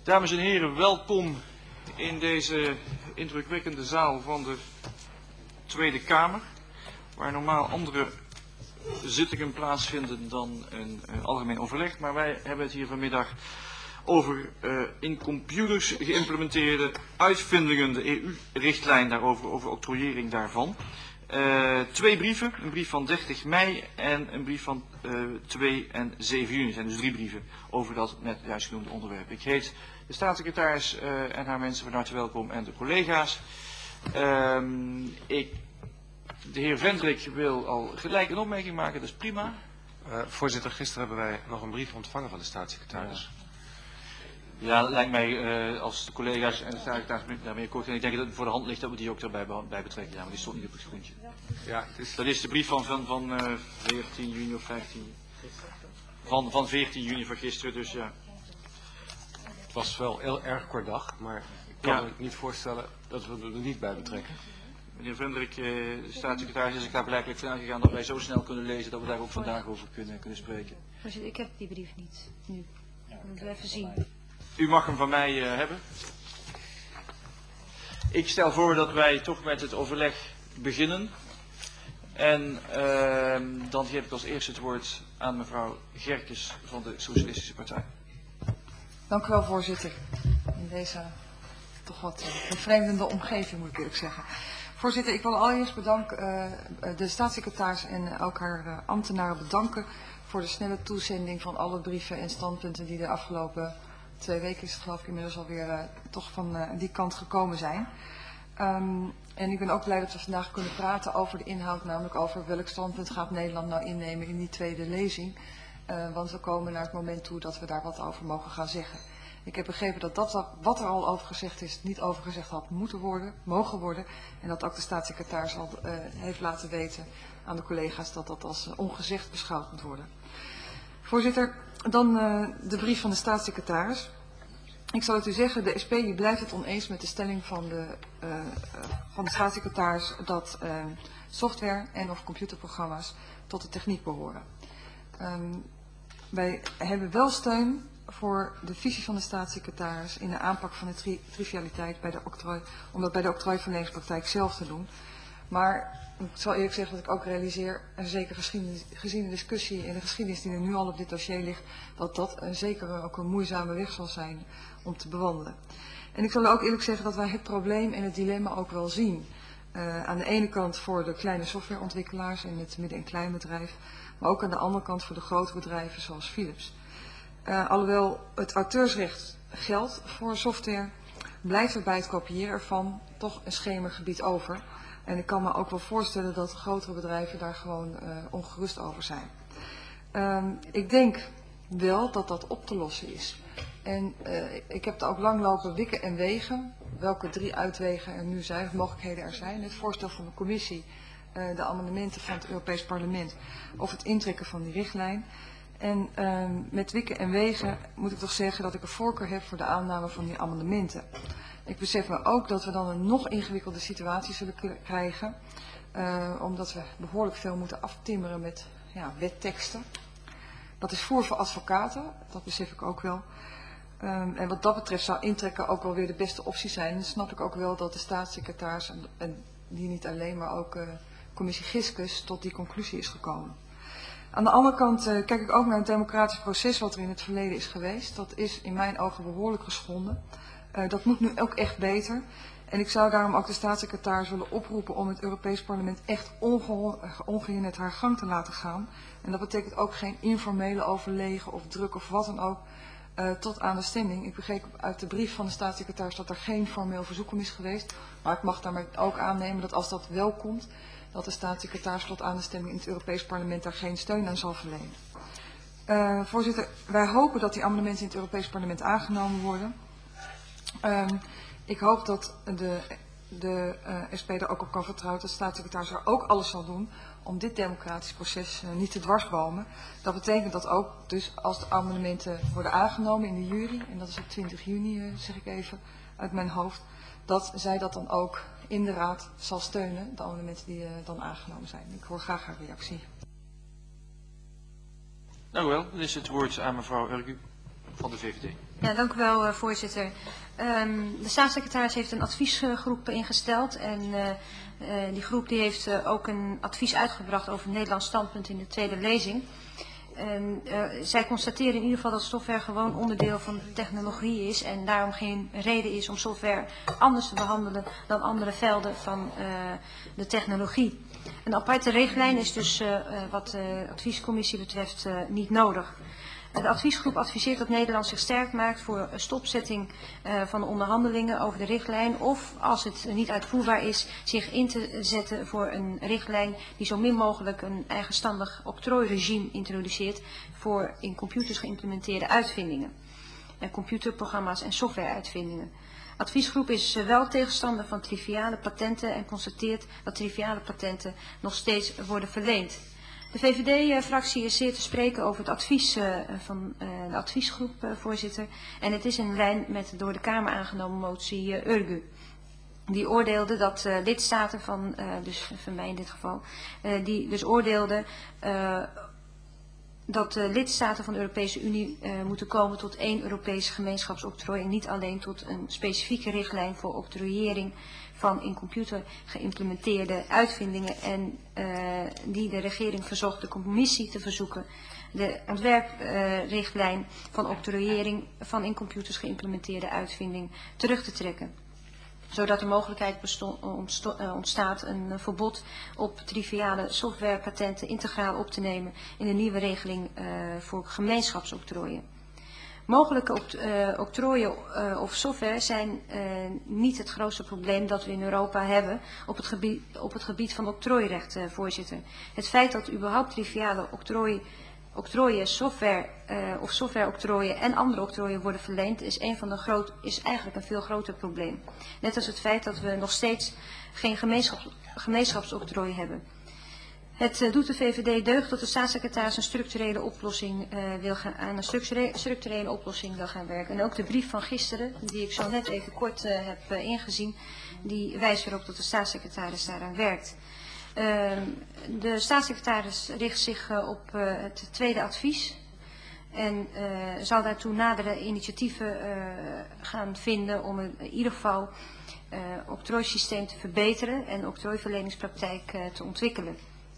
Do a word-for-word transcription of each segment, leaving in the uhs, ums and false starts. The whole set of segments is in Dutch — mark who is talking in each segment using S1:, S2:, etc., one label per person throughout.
S1: Dames en heren, welkom in deze indrukwekkende zaal van de Tweede Kamer, waar normaal andere zittingen plaatsvinden dan een, een algemeen overleg. Maar wij hebben het hier vanmiddag over uh, in computers geïmplementeerde uitvindingen, de E U-richtlijn daarover, over octrooiering daarvan. Uh, twee brieven, een brief van dertig mei en een brief van uh, twee en zeven juni. Er zijn dus drie brieven over dat net juist genoemde onderwerp. Ik heet de staatssecretaris uh, en haar mensen van harte welkom en de collega's. Uh, ik, de heer Vendrik wil al gelijk een opmerking maken, dat is prima.
S2: Uh, voorzitter, gisteren hebben wij nog een brief ontvangen van de staatssecretaris.
S1: Ja. Ja, dat lijkt mij uh, als de collega's en de staatssecretaris daarmee kort. En ik denk dat het voor de hand ligt dat we die ook daarbij bij betrekken. Ja, maar die stond niet op het groentje. Ja, het is... Dat is de brief van, van, van uh, veertien juni of vijftien. Van, van veertien juni van gisteren, dus ja.
S2: Het was wel heel erg kort dag, maar ik kan
S1: ja.
S2: me niet voorstellen dat we er niet bij betrekken.
S1: Meneer Vendrik, uh, de staatssecretaris is er daar blijkbaar van uitgegaan dat wij zo snel kunnen lezen dat we daar ook vandaag over kunnen, kunnen spreken.
S3: Voorzitter, ik heb die brief niet nu. Dat moeten we even zien.
S1: U mag hem van mij uh, hebben. Ik stel voor dat wij toch met het overleg beginnen. En uh, dan geef ik als eerste het woord aan mevrouw Gerkes van de Socialistische Partij.
S4: Dank u wel, voorzitter. In deze toch wat uh, bevreemdende omgeving, moet ik eerlijk zeggen. Voorzitter, ik wil allereerst bedanken, uh, de staatssecretaris en ook haar uh, ambtenaren bedanken voor de snelle toezending van alle brieven en standpunten die de afgelopen twee weken is het geloof ik inmiddels alweer uh, toch van uh, die kant gekomen zijn. Um, en ik ben ook blij dat we vandaag kunnen praten over de inhoud, namelijk over welk standpunt gaat Nederland nou innemen in die tweede lezing. Uh, want we komen naar het moment toe dat we daar wat over mogen gaan zeggen. Ik heb begrepen dat dat wat er al over gezegd is, niet over gezegd had moeten worden, mogen worden. En dat ook de staatssecretaris al uh, heeft laten weten aan de collega's dat dat als uh, ongezegd beschouwd moet worden. Voorzitter, dan uh, de brief van de staatssecretaris. Ik zal het u zeggen, de S P die blijft het oneens met de stelling van de, uh, uh, van de staatssecretaris dat uh, software en of computerprogramma's tot de techniek behoren. Um, wij hebben wel steun voor de visie van de staatssecretaris in de aanpak van de tri trivialiteit bij de octrooi, om dat bij de octrooiverleningspraktijk zelf te doen. Maar ik zal eerlijk zeggen dat ik ook realiseer, en zeker gezien de discussie en de geschiedenis die er nu al op dit dossier ligt, dat dat een, zeker ook een moeizame weg zal zijn om te bewandelen. En ik zal ook eerlijk zeggen dat wij het probleem en het dilemma ook wel zien. Uh, aan de ene kant voor de kleine softwareontwikkelaars en het midden- en kleinbedrijf, maar ook aan de andere kant voor de grote bedrijven zoals Philips. Uh, alhoewel het auteursrecht geldt voor software, blijft er bij het kopiëren ervan toch een schemergebied over. En ik kan me ook wel voorstellen dat grotere bedrijven daar gewoon uh, ongerust over zijn. Um, ik denk wel dat dat op te lossen is. En uh, ik heb er ook lang lopen wikken en wegen, welke drie uitwegen er nu zijn, of mogelijkheden er zijn. Het voorstel van de commissie, uh, de amendementen van het Europees Parlement of het intrekken van die richtlijn. En uh, met wikken en wegen moet ik toch zeggen dat ik een voorkeur heb voor de aanname van die amendementen. Ik besef me ook dat we dan een nog ingewikkelde situatie zullen krijgen, uh, omdat we behoorlijk veel moeten aftimmeren met ja, wetteksten. Dat is voer voor advocaten, dat besef ik ook wel. Um, en wat dat betreft zou intrekken ook wel weer de beste optie zijn. En dan snap ik ook wel dat de staatssecretaris, en, en die niet alleen, maar ook uh, commissie Giscus, tot die conclusie is gekomen. Aan de andere kant uh, kijk ik ook naar het democratisch proces wat er in het verleden is geweest. Dat is in mijn ogen behoorlijk geschonden. Uh, dat moet nu ook echt beter. En ik zou daarom ook de staatssecretaris willen oproepen om het Europees Parlement echt ongehinderd haar gang te laten gaan. En dat betekent ook geen informele overlegen of druk of wat dan ook uh, tot aan de stemming. Ik begreep uit de brief van de staatssecretaris dat er geen formeel verzoek om is geweest. Maar ik mag daarmee ook aannemen dat als dat wel komt, dat de staatssecretaris tot aan de stemming in het Europees Parlement daar geen steun aan zal verlenen. Uh, voorzitter, wij hopen dat die amendementen in het Europees Parlement aangenomen worden. Um, ik hoop dat de, de uh, S P er ook op kan vertrouwen dat de staatssecretaris er ook alles zal doen om dit democratisch proces uh, niet te dwarsbomen. Dat betekent dat ook, dus als de amendementen worden aangenomen in de jury, en dat is op twintig juni, uh, zeg ik even uit mijn hoofd, dat zij dat dan ook in de raad zal steunen, de amendementen die uh, dan aangenomen zijn. Ik hoor graag haar reactie.
S1: Dank u wel. Dan is het woord aan mevrouw Ergu. van de V V D.
S3: Ja, dank u wel, uh, voorzitter. Um, de staatssecretaris heeft een adviesgroep ingesteld en uh, uh, die groep die heeft uh, ook een advies uitgebracht over het Nederlands standpunt in de tweede lezing. En, uh, zij constateren in ieder geval dat software gewoon onderdeel van de technologie is en daarom geen reden is om software anders te behandelen dan andere velden van uh, de technologie. Een aparte richtlijn is dus uh, wat de adviescommissie betreft uh, niet nodig. De adviesgroep adviseert dat Nederland zich sterk maakt voor een stopzetting uh, van de onderhandelingen over de richtlijn of, als het niet uitvoerbaar is, zich in te zetten voor een richtlijn die zo min mogelijk een eigenstandig octrooiregime introduceert voor in computers geïmplementeerde uitvindingen, en computerprogramma's en softwareuitvindingen. De adviesgroep is uh, wel tegenstander van triviale patenten en constateert dat triviale patenten nog steeds worden verleend. De V V D-fractie is zeer te spreken over het advies uh, van uh, de adviesgroep, uh, voorzitter. En het is in lijn met de door de Kamer aangenomen motie uh, Urgu. Die oordeelde dat uh, lidstaten van, uh, dus van mij in dit geval, uh, die dus oordeelde uh, dat de lidstaten van de Europese Unie uh, moeten komen tot één Europees gemeenschapsoctrooi en niet alleen tot een specifieke richtlijn voor octrooiering van in computer geïmplementeerde uitvindingen en uh, die de regering verzocht de commissie te verzoeken de ontwerprichtlijn uh, van octrooiering van in computers geïmplementeerde uitvinding terug te trekken. Zodat de mogelijkheid ontstaat een uh, verbod op triviale softwarepatenten integraal op te nemen in de nieuwe regeling uh, voor gemeenschapsoctrooien. Mogelijke uh, octrooien uh, of software zijn uh, niet het grootste probleem dat we in Europa hebben op het gebied, op het gebied van octrooirecht, uh, voorzitter. Het feit dat überhaupt triviale octrooi, octrooien, software uh, of softwareoctrooien en andere octrooien worden verleend is, een van de groot, is eigenlijk een veel groter probleem. Net als het feit dat we nog steeds geen gemeenschaps, gemeenschapsoctrooi hebben. Het uh, doet de V V D deugd dat de staatssecretaris een structurele oplossing uh, wil gaan, aan een structurele, structurele oplossing wil gaan werken. En ook de brief van gisteren, die ik zo net even kort uh, heb uh, ingezien, die wijst erop dat de staatssecretaris daaraan werkt. Uh, de staatssecretaris richt zich uh, op uh, het tweede advies en uh, zal daartoe nadere initiatieven uh, gaan vinden om in ieder geval uh, octrooisysteem te verbeteren en octrooiverleningspraktijk uh, te ontwikkelen.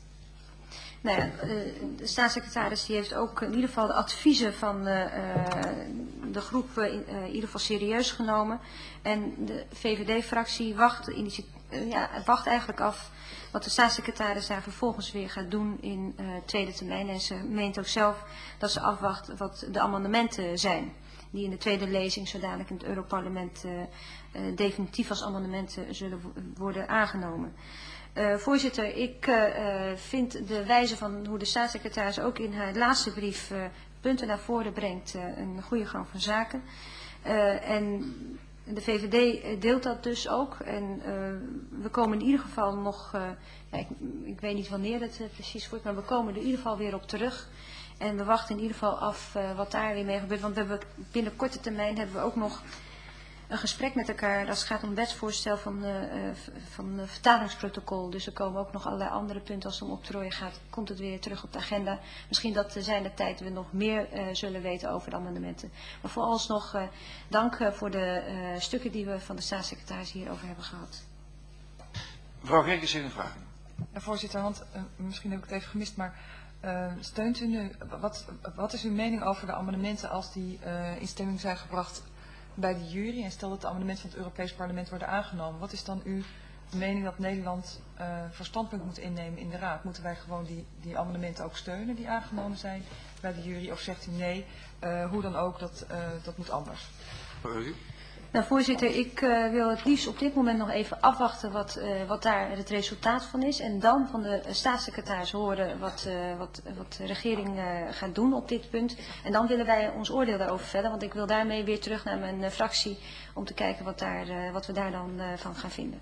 S3: Nou ja, de staatssecretaris die heeft ook in ieder geval de adviezen van uh, de groep uh, in ieder geval serieus genomen. En de V V D-fractie wacht, uh, ja, wacht eigenlijk af wat de staatssecretaris daar vervolgens weer gaat doen in uh, tweede termijn. En ze meent ook zelf dat ze afwacht wat de amendementen zijn. Die in de tweede lezing zo dadelijk in het Europarlement uh, uh, definitief als amendementen zullen worden aangenomen. Uh, voorzitter, ik uh, vind de wijze van hoe de staatssecretaris ook in haar laatste brief uh, punten naar voren brengt uh, een goede gang van zaken. Uh, en de V V D deelt dat dus ook. En uh, we komen in ieder geval nog, uh, ja, ik, ik weet niet wanneer het uh, precies wordt, maar we komen er in ieder geval weer op terug. En we wachten in ieder geval af uh, wat daar weer mee gebeurt. Want we hebben binnen korte termijn hebben we ook nog een gesprek met elkaar als het gaat om het wetsvoorstel van de, uh, van de vertalingsprotocol. Dus er komen ook nog allerlei andere punten als het om octrooien gaat. Komt het weer terug op de agenda. Misschien dat uh, zijn de tijd we nog meer uh, zullen weten over de amendementen. Maar vooralsnog uh, dank uh, voor de uh, stukken die we van de staatssecretaris hierover hebben gehad.
S2: Mevrouw Genkens heeft een vraag.
S4: Ja, voorzitter, want uh, misschien heb ik het even gemist, maar uh, steunt u nu, wat, wat is uw mening over de amendementen als die uh, in stemming zijn gebracht bij de jury en stel dat de amendementen van het Europees Parlement worden aangenomen? Wat is dan uw mening dat Nederland uh, voor standpunt moet innemen in de Raad? Moeten wij gewoon die, die amendementen ook steunen die aangenomen zijn bij de jury? Of zegt u nee, uh, hoe dan ook, dat, uh, dat moet anders?
S3: Nou, voorzitter, ik uh, wil het liefst op dit moment nog even afwachten wat, uh, wat daar het resultaat van is. En dan van de uh, staatssecretaris horen wat, uh, wat, wat de regering uh, gaat doen op dit punt. En dan willen wij ons oordeel daarover vellen. Want ik wil daarmee weer terug naar mijn uh, fractie om te kijken wat, daar, uh, wat we daar dan uh, van gaan vinden.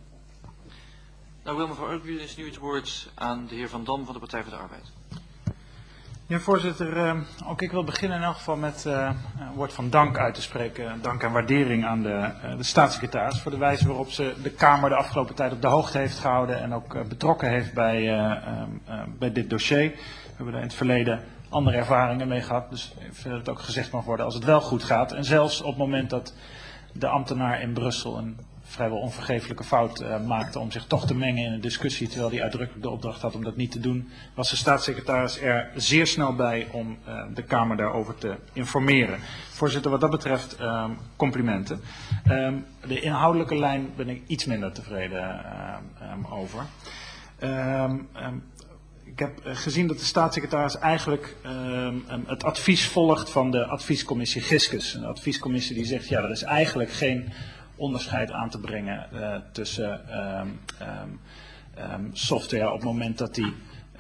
S1: Nou wil mevrouw Urgu is nu het woord aan de heer Van Dam van de Partij voor de Arbeid.
S5: Ja, voorzitter, uh, ook ik wil beginnen in elk geval met uh, een woord van dank uit te spreken. Dank en waardering aan de, uh, de staatssecretaris voor de wijze waarop ze de Kamer de afgelopen tijd op de hoogte heeft gehouden en ook uh, betrokken heeft bij, uh, uh, uh, bij dit dossier. We hebben daar in het verleden andere ervaringen mee gehad. Dus ik vind dat het ook gezegd mag worden als het wel goed gaat. En zelfs op het moment dat de ambtenaar in Brussel een vrijwel onvergeeflijke fout uh, maakte om zich toch te mengen in een discussie, terwijl hij uitdrukkelijk de opdracht had om dat niet te doen, was de staatssecretaris er zeer snel bij om uh, de Kamer daarover te informeren. Voorzitter, wat dat betreft uh, complimenten. Um, de inhoudelijke lijn ben ik iets minder tevreden uh, um, over. Um, um, Ik heb gezien dat de staatssecretaris eigenlijk um, het advies volgt van de adviescommissie Giscus. Een adviescommissie die zegt, ja, er is eigenlijk geen onderscheid aan te brengen uh, tussen um, um, um, software op het moment dat die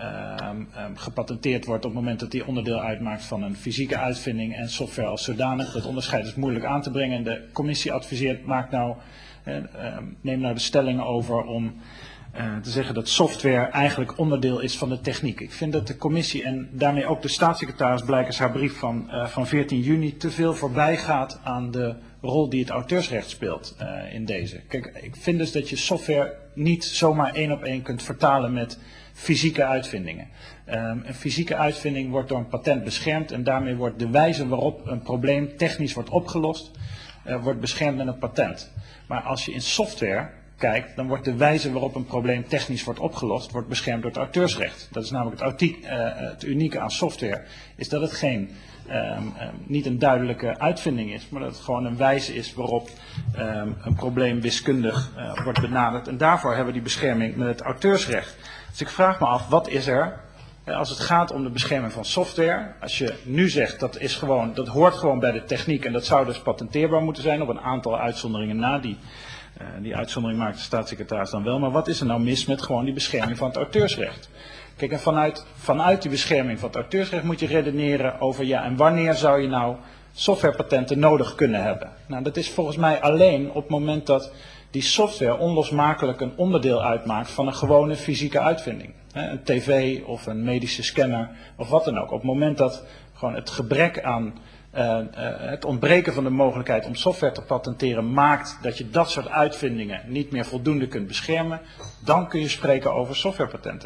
S5: um, um, gepatenteerd wordt, op het moment dat die onderdeel uitmaakt van een fysieke uitvinding en software als zodanig. Dat onderscheid is moeilijk aan te brengen en de commissie adviseert, maak nou, uh, um, neem nou de stelling over om Uh, te zeggen dat software eigenlijk onderdeel is van de techniek. Ik vind dat de commissie en daarmee ook de staatssecretaris blijkens haar brief van, uh, van veertien juni te veel voorbij gaat aan de rol die het auteursrecht speelt uh, in deze. Kijk, ik vind dus dat je software niet zomaar één op één kunt vertalen met fysieke uitvindingen. Um, een fysieke uitvinding wordt door een patent beschermd en daarmee wordt de wijze waarop een probleem technisch wordt opgelost, uh, wordt beschermd met een patent. Maar als je in software kijkt, dan wordt de wijze waarop een probleem technisch wordt opgelost, wordt beschermd door het auteursrecht. Dat is namelijk het, autie, uh, het unieke aan software, is dat het geen, um, um, niet een duidelijke uitvinding is, maar dat het gewoon een wijze is waarop um, een probleem wiskundig uh, wordt benaderd. En daarvoor hebben we die bescherming met het auteursrecht. Dus ik vraag me af, wat is er, uh, als het gaat om de bescherming van software, als je nu zegt dat is gewoon, dat hoort gewoon bij de techniek en dat zou dus patenteerbaar moeten zijn op een aantal uitzonderingen na die Uh, die uitzondering maakt de staatssecretaris dan wel. Maar wat is er nou mis met gewoon die bescherming van het auteursrecht? Kijk, en vanuit, vanuit die bescherming van het auteursrecht moet je redeneren over, ja, en wanneer zou je nou softwarepatenten nodig kunnen hebben? Nou, dat is volgens mij alleen op het moment dat die software onlosmakelijk een onderdeel uitmaakt van een gewone fysieke uitvinding. Hè, een tv of een medische scanner of wat dan ook. Op het moment dat gewoon het gebrek aan Uh, uh, het ontbreken van de mogelijkheid om software te patenteren maakt dat je dat soort uitvindingen niet meer voldoende kunt beschermen, dan kun je spreken over softwarepatenten.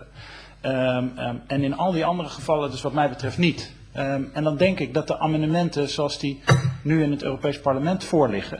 S5: Um, um, en in al die andere gevallen dus wat mij betreft niet. Um, en dan denk ik dat de amendementen zoals die nu in het Europees Parlement voorliggen,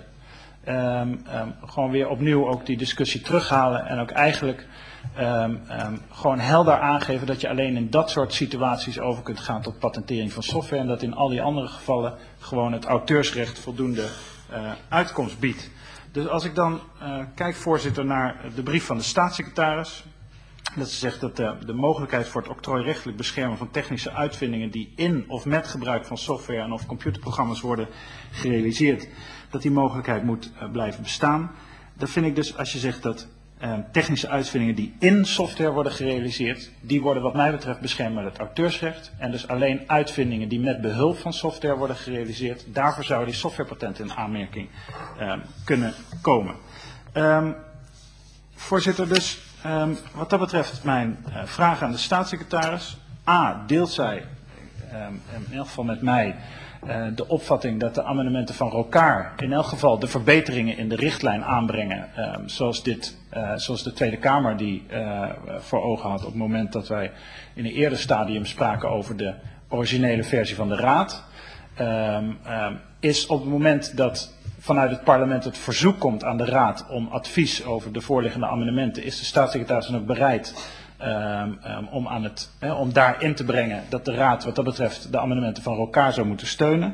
S5: um, um, gewoon weer opnieuw ook die discussie terughalen en ook eigenlijk Um, um, gewoon helder aangeven dat je alleen in dat soort situaties over kunt gaan tot patentering van software en dat in al die andere gevallen gewoon het auteursrecht voldoende uh, uitkomst biedt. Dus als ik dan uh, kijk, voorzitter, naar de brief van de staatssecretaris, dat ze zegt dat de, de mogelijkheid voor het octrooirechtelijk beschermen van technische uitvindingen die in of met gebruik van software en of computerprogramma's worden gerealiseerd, dat die mogelijkheid moet uh, blijven bestaan. Dan vind ik dus, als je zegt dat Uh, technische uitvindingen die in software worden gerealiseerd, die worden wat mij betreft beschermd met het auteursrecht. En dus alleen uitvindingen die met behulp van software worden gerealiseerd, daarvoor zouden die softwarepatenten in aanmerking uh, kunnen komen. Um, voorzitter, dus um, wat dat betreft mijn uh, vraag aan de staatssecretaris. A, deelt zij um, in elk geval met mij Uh, de opvatting dat de amendementen van Rocard in elk geval de verbeteringen in de richtlijn aanbrengen, uh, zoals, dit, uh, zoals de Tweede Kamer die uh, voor ogen had op het moment dat wij in een eerder stadium spraken over de originele versie van de Raad. Uh, uh, is op het moment dat vanuit het parlement het verzoek komt aan de Raad om advies over de voorliggende amendementen, is de staatssecretaris dan ook bereid Um, um, om, aan het, he, om daarin te brengen dat de Raad wat dat betreft de amendementen van Rocard zou moeten steunen.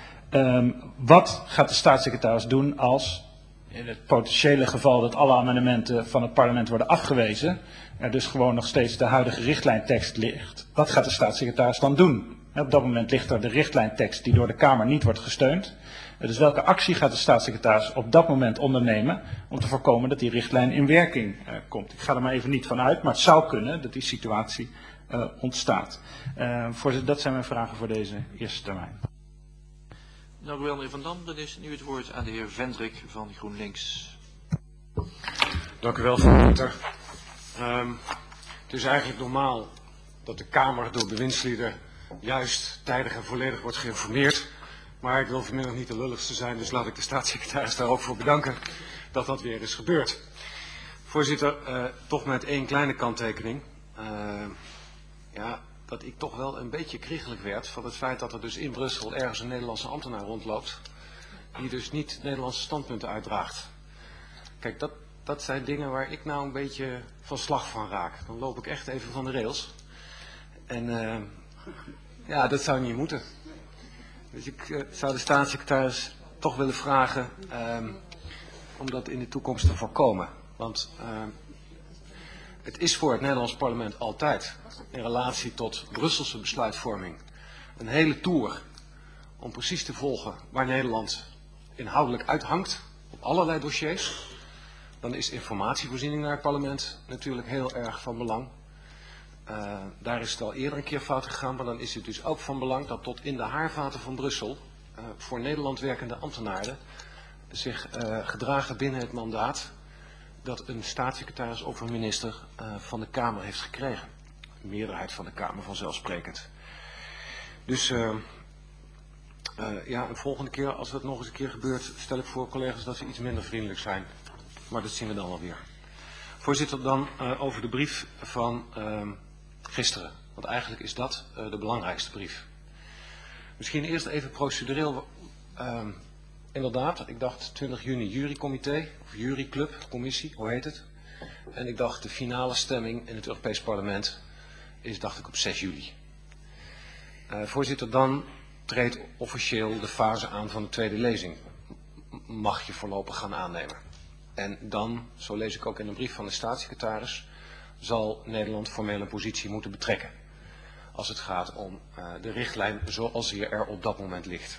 S5: Um, wat gaat de staatssecretaris doen als in het potentiële geval dat alle amendementen van het parlement worden afgewezen, er dus gewoon nog steeds de huidige richtlijntekst ligt? Wat gaat de staatssecretaris dan doen? He, op dat moment ligt er de richtlijntekst die door de Kamer niet wordt gesteund. Dus welke actie gaat de staatssecretaris op dat moment ondernemen om te voorkomen dat die richtlijn in werking uh, komt? Ik ga er maar even niet van uit, maar het zou kunnen dat die situatie uh, ontstaat. Uh, voorzitter, dat zijn mijn vragen voor deze eerste termijn.
S1: Dank u wel, meneer Van Dam. Dan is nu het woord aan de heer Vendrik van GroenLinks.
S6: Dank u wel, voorzitter. Um, het is eigenlijk normaal dat de Kamer door bewindslieden juist tijdig en volledig wordt geïnformeerd. Maar ik wil vanmiddag niet de lulligste zijn, dus laat ik de staatssecretaris daar ook voor bedanken dat dat weer is gebeurd. Voorzitter, uh, toch met één kleine kanttekening. Uh, ja, dat ik toch wel een beetje kriegelijk werd van het feit dat er dus in Brussel ergens een Nederlandse ambtenaar rondloopt, die dus niet Nederlandse standpunten uitdraagt. Kijk, dat, dat zijn dingen waar ik nou een beetje van slag van raak. Dan loop ik echt even van de rails. En uh, ja, dat zou niet moeten. Dus ik uh, zou de staatssecretaris toch willen vragen um, om dat in de toekomst te voorkomen. Want uh, het is voor het Nederlands parlement altijd, in relatie tot Brusselse besluitvorming, een hele tour om precies te volgen waar Nederland inhoudelijk uithangt op allerlei dossiers. Dan is informatievoorziening naar het parlement natuurlijk heel erg van belang. Uh, daar is het al eerder een keer fout gegaan, maar dan is het dus ook van belang dat tot in de haarvaten van Brussel uh, voor Nederland werkende ambtenaren zich uh, gedragen binnen het mandaat dat een staatssecretaris of een minister uh, van de Kamer heeft gekregen. De meerderheid van de Kamer vanzelfsprekend. Dus uh, uh, ja, een volgende keer, als dat nog eens een keer gebeurt, stel ik voor collega's dat ze iets minder vriendelijk zijn. Maar dat zien we dan wel weer. Voorzitter, dan uh, over de brief van uh, gisteren. Want eigenlijk is dat uh, de belangrijkste brief. Misschien eerst even procedureel. Uh, inderdaad, ik dacht twintig juni jurycomité, of juryclub, commissie, hoe heet het? En ik dacht de finale stemming in het Europees Parlement is, dacht ik, op zes juli. Uh, voorzitter, dan treedt officieel de fase aan van de tweede lezing. Mag je voorlopig gaan aannemen. En dan, zo lees ik ook in een brief van de staatssecretaris, zal Nederland formeel een positie moeten betrekken. Als het gaat om uh, de richtlijn zoals die er op dat moment ligt.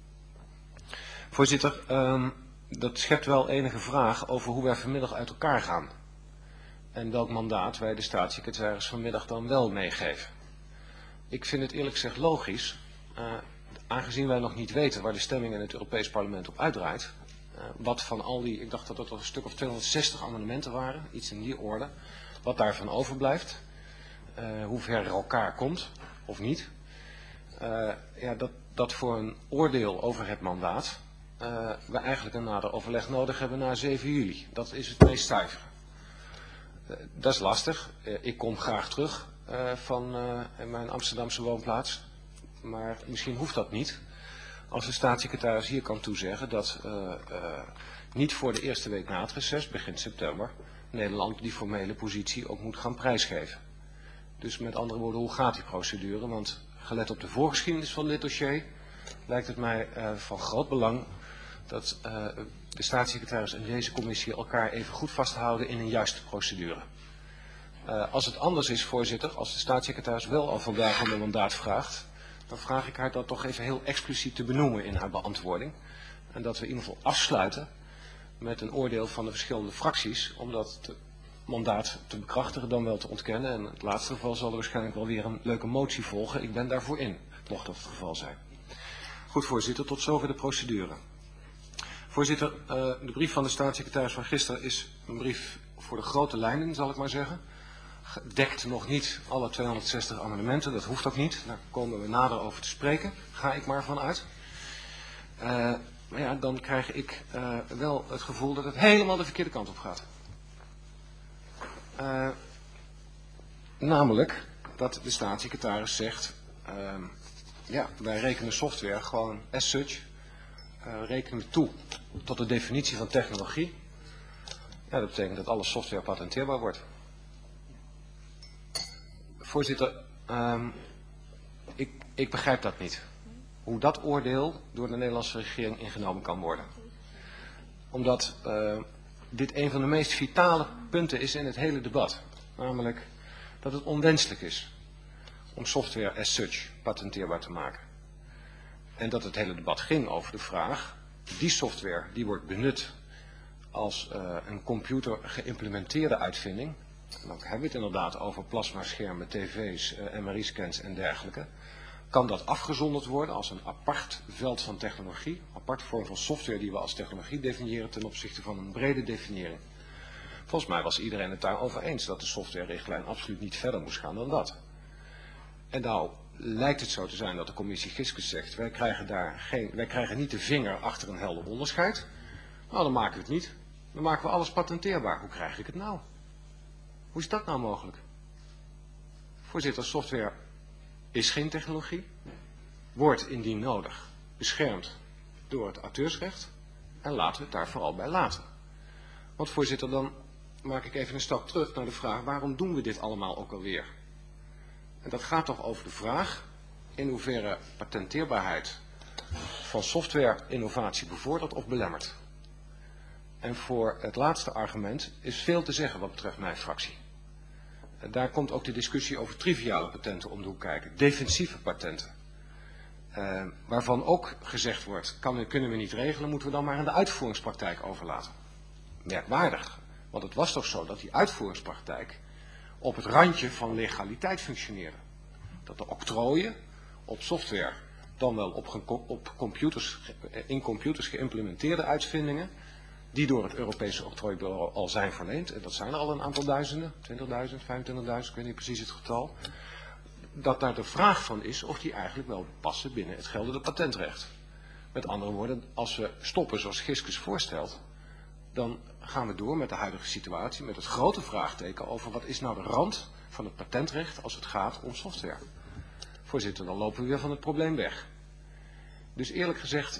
S6: Voorzitter, um, dat schept wel enige vraag over hoe wij vanmiddag uit elkaar gaan. En welk mandaat wij de staatssecretaris vanmiddag dan wel meegeven. Ik vind het eerlijk gezegd logisch, uh, aangezien wij nog niet weten waar de stemming in het Europees Parlement op uitdraait. Uh, wat van al die, ik dacht dat het een stuk of tweehonderdzestig amendementen waren, iets in die orde. Wat daarvan overblijft, uh, hoe ver er elkaar komt, of niet. Uh, ja, dat, dat voor een oordeel over het mandaat uh, we eigenlijk een nader overleg nodig hebben na zeven juli. Dat is het meest zuivere. Uh, dat is lastig. Uh, ik kom graag terug uh, van uh, mijn Amsterdamse woonplaats. Maar misschien hoeft dat niet. Als de staatssecretaris hier kan toezeggen dat uh, uh, niet voor de eerste week na het reces, begin september, Nederland die formele positie ook moet gaan prijsgeven. Dus met andere woorden, hoe gaat die procedure? Want gelet op de voorgeschiedenis van dit dossier, lijkt het mij uh, van groot belang dat uh, de staatssecretaris en deze commissie elkaar even goed vasthouden in een juiste procedure. Uh, als het anders is, voorzitter, als de staatssecretaris wel al vandaag om een mandaat vraagt, dan vraag ik haar dat toch even heel expliciet te benoemen in haar beantwoording. En dat we in ieder geval afsluiten met een oordeel van de verschillende fracties, om dat te, mandaat te bekrachtigen dan wel te ontkennen. En in het laatste geval zal er waarschijnlijk wel weer een leuke motie volgen. Ik ben daarvoor in, mocht dat het geval zijn. Goed, voorzitter, tot zover de procedure. Voorzitter, uh, de brief van de staatssecretaris van gisteren is een brief voor de grote lijnen, zal ik maar zeggen. Dekt nog niet alle tweehonderdzestig amendementen, dat hoeft ook niet. Daar komen we nader over te spreken, ga ik maar van uit. Uh, maar ja, dan krijg ik uh, wel het gevoel dat het helemaal de verkeerde kant op gaat. Uh, namelijk dat de staatssecretaris zegt, uh, ja, wij rekenen software gewoon as such, uh, rekenen we toe tot de definitie van technologie. Ja, dat betekent dat alle software patenteerbaar wordt. Voorzitter, um, ik, ik begrijp dat niet. Hoe dat oordeel door de Nederlandse regering ingenomen kan worden. Omdat uh, dit een van de meest vitale punten is in het hele debat. Namelijk dat het onwenselijk is om software as such patenteerbaar te maken. En dat het hele debat ging over de vraag, die software die wordt benut als uh, een computer geïmplementeerde uitvinding. En dan hebben we het inderdaad over plasmaschermen, tv's, uh, M R I-scans en dergelijke. Kan dat afgezonderd worden als een apart veld van technologie, apart vorm van software die we als technologie definiëren ten opzichte van een brede definiëring. Volgens mij was iedereen het daarover eens dat de softwarerichtlijn absoluut niet verder moest gaan dan dat. En nou lijkt het zo te zijn dat de commissie Giscus zegt, wij krijgen, daar geen, wij krijgen niet de vinger achter een helder onderscheid. Nou, dan maken we het niet. Dan maken we alles patenteerbaar. Hoe krijg ik het nou? Hoe is dat nou mogelijk? Voorzitter, software is geen technologie, wordt indien nodig beschermd door het auteursrecht en laten we het daar vooral bij laten. Want voorzitter, dan maak ik even een stap terug naar de vraag, waarom doen we dit allemaal ook alweer? En dat gaat toch over de vraag in hoeverre patenteerbaarheid van software-innovatie bevordert of belemmert. En voor het laatste argument is veel te zeggen wat betreft mijn fractie. En daar komt ook de discussie over triviale patenten om de hoek kijken, defensieve patenten. Uh, waarvan ook gezegd wordt, kan, kunnen we niet regelen, moeten we dan maar aan de uitvoeringspraktijk overlaten. Merkwaardig, want het was toch zo dat die uitvoeringspraktijk op het randje van legaliteit functioneerde. Dat de octrooien op software, dan wel op, op computers, in computers geïmplementeerde uitvindingen, die door het Europese octrooibureau al zijn verleend, en dat zijn er al een aantal duizenden, twintigduizend, vijfentwintigduizend, ik weet niet precies het getal, dat daar de vraag van is of die eigenlijk wel passen binnen het geldende patentrecht. Met andere woorden, als we stoppen zoals Giskus voorstelt, dan gaan we door met de huidige situatie, met het grote vraagteken over wat is nou de rand van het patentrecht als het gaat om software. Voorzitter, dan lopen we weer van het probleem weg. Dus eerlijk gezegd,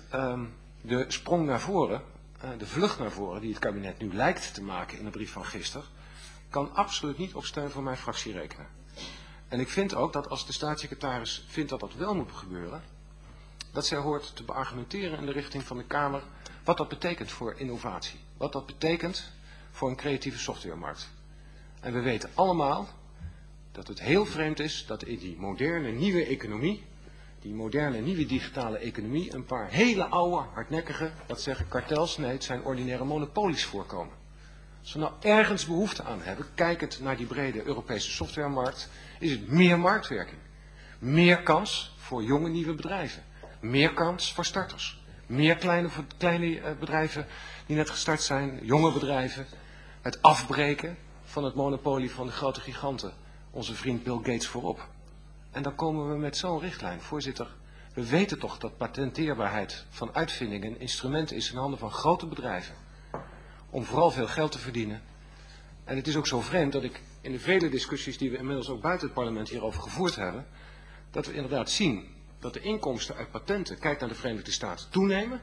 S6: de sprong naar voren, de vlucht naar voren die het kabinet nu lijkt te maken in de brief van gisteren, kan absoluut niet op steun van mijn fractie rekenen. En ik vind ook dat als de staatssecretaris vindt dat dat wel moet gebeuren, dat zij hoort te beargumenteren in de richting van de Kamer wat dat betekent voor innovatie. Wat dat betekent voor een creatieve softwaremarkt. En we weten allemaal dat het heel vreemd is dat in die moderne nieuwe economie, die moderne nieuwe digitale economie, een paar hele oude, hardnekkige, dat zeggen kartels, nee, het zijn ordinaire monopolies voorkomen. Als we nou ergens behoefte aan hebben, kijkend naar die brede Europese softwaremarkt, is het meer marktwerking. Meer kans voor jonge nieuwe bedrijven. Meer kans voor starters. Meer kleine, kleine bedrijven die net gestart zijn, jonge bedrijven. Het afbreken van het monopolie van de grote giganten. Onze vriend Bill Gates voorop. En dan komen we met zo'n richtlijn. Voorzitter, we weten toch dat patenteerbaarheid van uitvindingen een instrument is in handen van grote bedrijven. Om vooral veel geld te verdienen. En het is ook zo vreemd dat ik in de vele discussies die we inmiddels ook buiten het parlement hierover gevoerd hebben, dat we inderdaad zien dat de inkomsten uit patenten, kijk naar de Verenigde Staten, toenemen.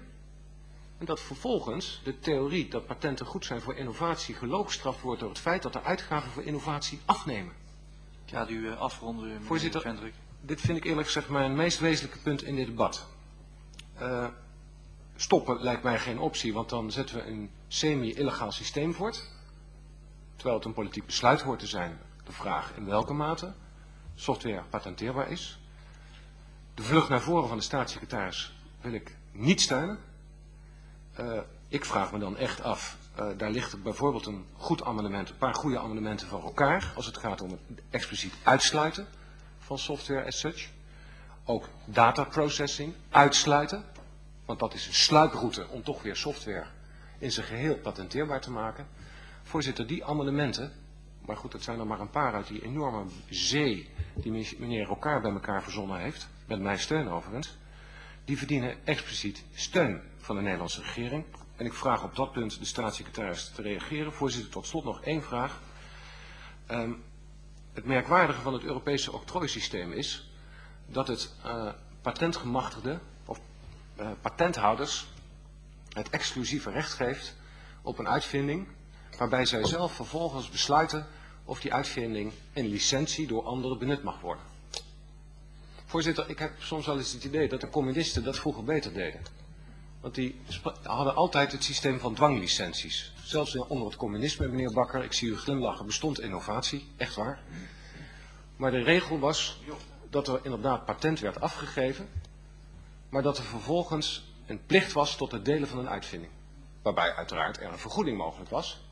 S6: En dat vervolgens de theorie dat patenten goed zijn voor innovatie geloofgestraft wordt door het feit dat de uitgaven voor innovatie afnemen.
S1: Ja, u uh, afronden, meneer
S6: Voorzitter,
S1: Vendrik.
S6: Dit vind ik eerlijk gezegd mijn meest wezenlijke punt in dit debat. Uh, stoppen lijkt mij geen optie, want dan zetten we een semi-illegaal systeem voort. Terwijl het een politiek besluit hoort te zijn, de vraag in welke mate software patenteerbaar is. De vlucht naar voren van de staatssecretaris wil ik niet steunen. Uh, ik vraag me dan echt af, uh, daar ligt er bijvoorbeeld een goed amendement, een paar goede amendementen van elkaar, als het gaat om het expliciet uitsluiten van software as such. Ook data processing uitsluiten, want dat is een sluiproute om toch weer software in zijn geheel patenteerbaar te maken. Voorzitter, die amendementen, maar goed, het zijn er maar een paar uit die enorme zee die meneer Rocard bij elkaar verzonnen heeft, met mijn steun overigens, die verdienen expliciet steun van de Nederlandse regering. En ik vraag op dat punt de staatssecretaris te reageren. Voorzitter, tot slot nog één vraag. Um, het merkwaardige van het Europese octrooisysteem is dat het uh, patentgemachtigde of uh, patenthouders het exclusieve recht geeft op een uitvinding, waarbij zij zelf vervolgens besluiten of die uitvinding in licentie door anderen benut mag worden. Voorzitter, ik heb soms wel eens het idee dat de communisten dat vroeger beter deden. Want die hadden altijd het systeem van dwanglicenties. Zelfs onder het communisme, meneer Bakker, ik zie u glimlachen, bestond innovatie, echt waar. Maar de regel was dat er inderdaad patent werd afgegeven, maar dat er vervolgens een plicht was tot het delen van een uitvinding. Waarbij uiteraard er een vergoeding mogelijk was.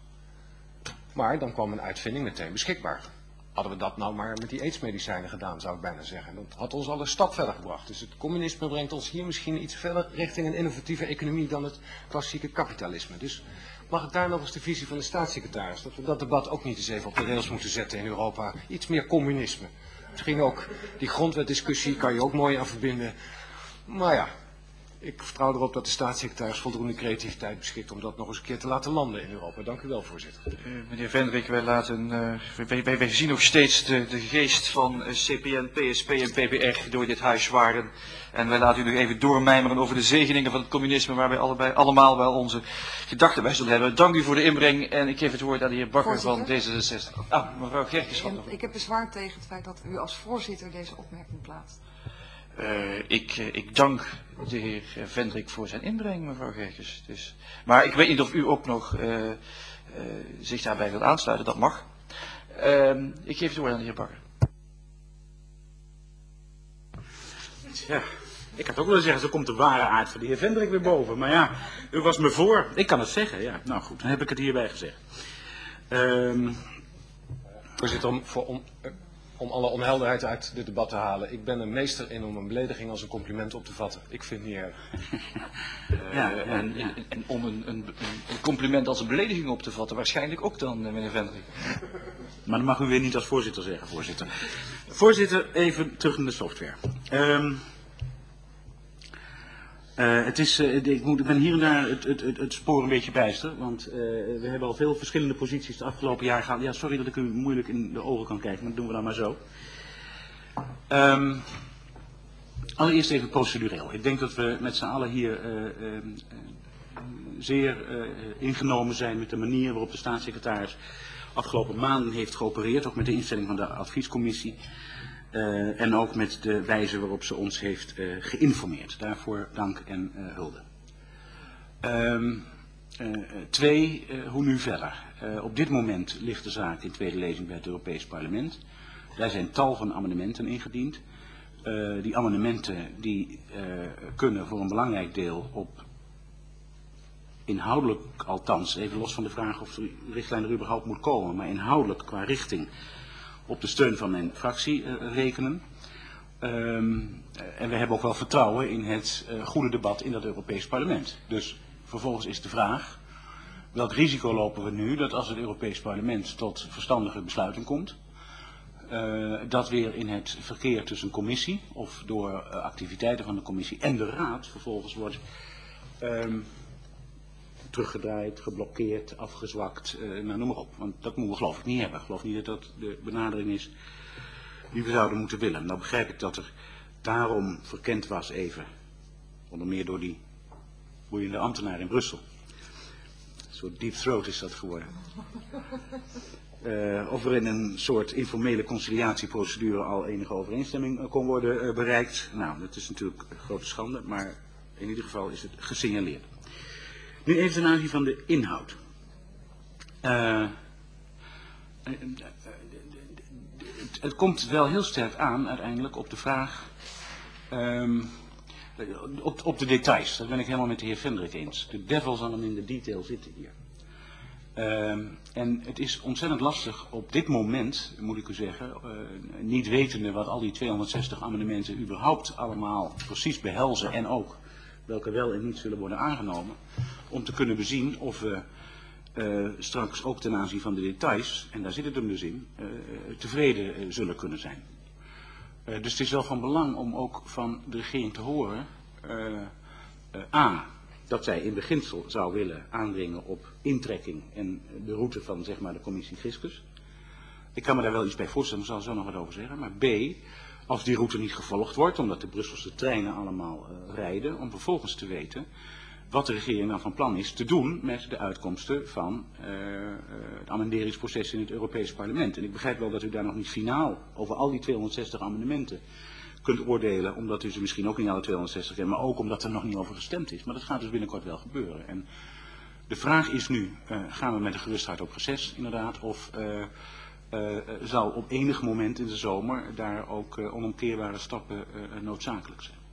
S6: Maar dan kwam een uitvinding meteen beschikbaar. Hadden we dat nou maar met die aidsmedicijnen gedaan, zou ik bijna zeggen. Dat had ons al een stap verder gebracht. Dus het communisme brengt ons hier misschien iets verder richting een innovatieve economie dan het klassieke kapitalisme. Dus mag ik daar nog eens de visie van de staatssecretaris, dat we dat debat ook niet eens even op de rails moeten zetten in Europa. Iets meer communisme. Misschien ook die grondwetdiscussie kan je ook mooi aan verbinden. Maar ja, Ik vertrouw erop dat de staatssecretaris voldoende creativiteit beschikt om dat nog eens een keer te laten landen in Europa. Dank u wel, voorzitter.
S1: Uh, meneer Vendrik, wij, laten, uh, wij, wij, wij zien nog steeds de, de geest van uh, C P N, P S P en P P R door dit huis waren. En wij laten u nog even doormijmeren over de zegeningen van het communisme, waar wij allebei, allemaal wel onze gedachten bij zullen hebben. Dank u voor de inbreng en ik geef het woord aan de heer Bakker van D zesenzestig. Ah, mevrouw Gerkes.
S4: Ik heb bezwaar tegen het feit dat u als voorzitter deze opmerking plaatst.
S1: Uh, ik, uh, ik dank de heer Vendrik voor zijn inbreng, mevrouw Gerkes. Dus, maar ik weet niet of u ook nog uh, uh, zich daarbij wilt aansluiten, dat mag. Uh, ik geef het woord aan de heer Bakker.
S7: Ja, ik had ook willen zeggen, zo komt de ware aard van de heer Vendrik weer boven. Maar ja, u was me voor. Ik kan het zeggen, ja. Nou goed, dan heb ik het hierbij gezegd. Um...
S6: Voorzitter, om, voor, om, om alle onhelderheid uit dit debat te halen. Ik ben een meester in om een belediging als een compliment op te vatten. Ik vind het niet erg.
S1: Uh, ja, ja, en, ja. En, en om een, een, een compliment als een belediging op te vatten, waarschijnlijk ook dan, meneer Vendrik.
S7: Maar dat mag u weer niet als voorzitter zeggen, voorzitter. Voorzitter, even terug naar de software. Um, uh, het is, uh, ik, moet, ik ben hier en daar het, het, het, het spoor een beetje bijster, want uh, we hebben al veel verschillende posities de afgelopen jaar gehad. Ja, sorry dat ik u moeilijk in de ogen kan kijken, maar dat doen we dan maar zo. Um, allereerst even procedureel. Ik denk dat we met z'n allen hier uh, uh, uh, zeer uh, ingenomen zijn met de manier waarop de staatssecretaris afgelopen maanden heeft geopereerd, ook met de instelling van de adviescommissie uh, en ook met de wijze waarop ze ons heeft uh, geïnformeerd. Daarvoor dank en uh, hulde. Um, uh, twee, uh, hoe nu verder? Uh, op dit moment ligt de zaak in tweede lezing bij het Europees Parlement. Daar zijn tal van amendementen ingediend. Uh, die amendementen die uh, kunnen voor een belangrijk deel op inhoudelijk althans, even los van de vraag of de richtlijn er überhaupt moet komen, maar inhoudelijk qua richting op de steun van mijn fractie uh, rekenen. Um, en we hebben ook wel vertrouwen in het uh, goede debat in dat Europees Parlement. Dus vervolgens is de vraag, welk risico lopen we nu dat als het Europees Parlement tot verstandige besluiten komt, uh, dat weer in het verkeer tussen commissie of door uh, activiteiten van de commissie en de raad vervolgens wordt um, teruggedraaid, geblokkeerd, afgezwakt, uh, nou, noem maar op. Want dat moeten we geloof ik niet hebben. Ik geloof niet dat dat de benadering is die we zouden moeten willen. Nou begrijp ik dat er daarom verkend was even, onder meer door die boeiende ambtenaar in Brussel. Een soort deep throat is dat geworden. Uh, of er in een soort informele conciliatieprocedure al enige overeenstemming uh, kon worden uh, bereikt. Nou, dat is natuurlijk een grote schande, maar in ieder geval is het gesignaleerd. Nu even ten aanzien van de inhoud. Uh, uh, uh, uh, het, het komt wel heel sterk aan uiteindelijk op de vraag, um, op, op de details. Dat ben ik helemaal met de heer Vendrik eens. De devil zal hem in de detail zitten hier. Uh, en het is ontzettend lastig op dit moment, moet ik u zeggen, uh, niet wetende wat al die tweehonderdzestig amendementen überhaupt allemaal precies behelzen en ook welke wel en niet zullen worden aangenomen, om te kunnen bezien of we uh, straks ook ten aanzien van de details, en daar zit het hem dus in, uh, tevreden uh, zullen kunnen zijn. Uh, dus het is wel van belang om ook van de regering te horen, uh, uh, A, dat zij in beginsel zou willen aandringen op intrekking en de route van zeg maar de commissie Fiscus. Ik kan me daar wel iets bij voorstellen, daar zal ik zo nog wat over zeggen, maar B, als die route niet gevolgd wordt, omdat de Brusselse treinen allemaal uh, rijden, om vervolgens te weten wat de regering dan van plan is te doen met de uitkomsten van uh, uh, het amenderingsproces in het Europese Parlement. En ik begrijp wel dat u daar nog niet finaal over al die tweehonderdzestig amendementen kunt oordelen, omdat u ze misschien ook niet alle tweehonderdzestig kent, maar ook omdat er nog niet over gestemd is. Maar dat gaat dus binnenkort wel gebeuren. En de vraag is nu, uh, gaan we met een gerust hart op reces inderdaad, of uh, Uh, zal op enig moment in de zomer daar ook uh, onomkeerbare stappen uh, noodzakelijk zijn.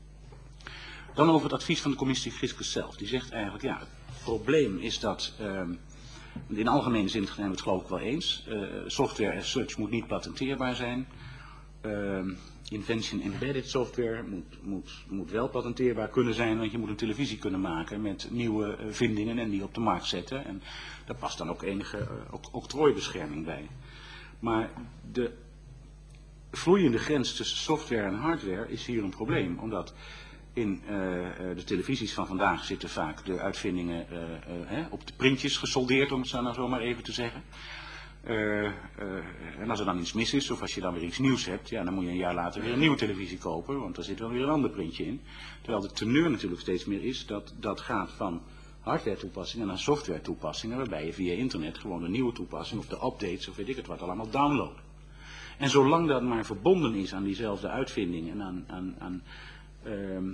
S7: Dan over het advies van de commissie Fiscus zelf. Die zegt eigenlijk, ja, het probleem is dat, uh, in algemene zin zijn we het geloof ik wel eens, uh, software as such moet niet patenteerbaar zijn. Uh, invention embedded software moet, moet, moet wel patenteerbaar kunnen zijn, want je moet een televisie kunnen maken met nieuwe uh, vindingen en die op de markt zetten. En daar past dan ook enige uh, octrooibescherming bij. Maar de vloeiende grens tussen software en hardware is hier een probleem, omdat In uh, de televisies van vandaag zitten vaak de uitvindingen uh, uh, hè, op de printjes gesoldeerd, om het zo nou zomaar even te zeggen. Uh, uh, en als er dan iets mis is, of als je dan weer iets nieuws hebt, ja, dan moet je een jaar later weer een nieuwe televisie kopen, want daar zit wel weer een ander printje in. Terwijl de teneur natuurlijk steeds meer is dat dat gaat van hardware toepassingen naar software toepassingen, waarbij je via internet gewoon een nieuwe toepassing of de updates of weet ik het wat allemaal downloadt. En zolang dat maar verbonden is aan diezelfde uitvinding en aan, aan, aan, uh, uh,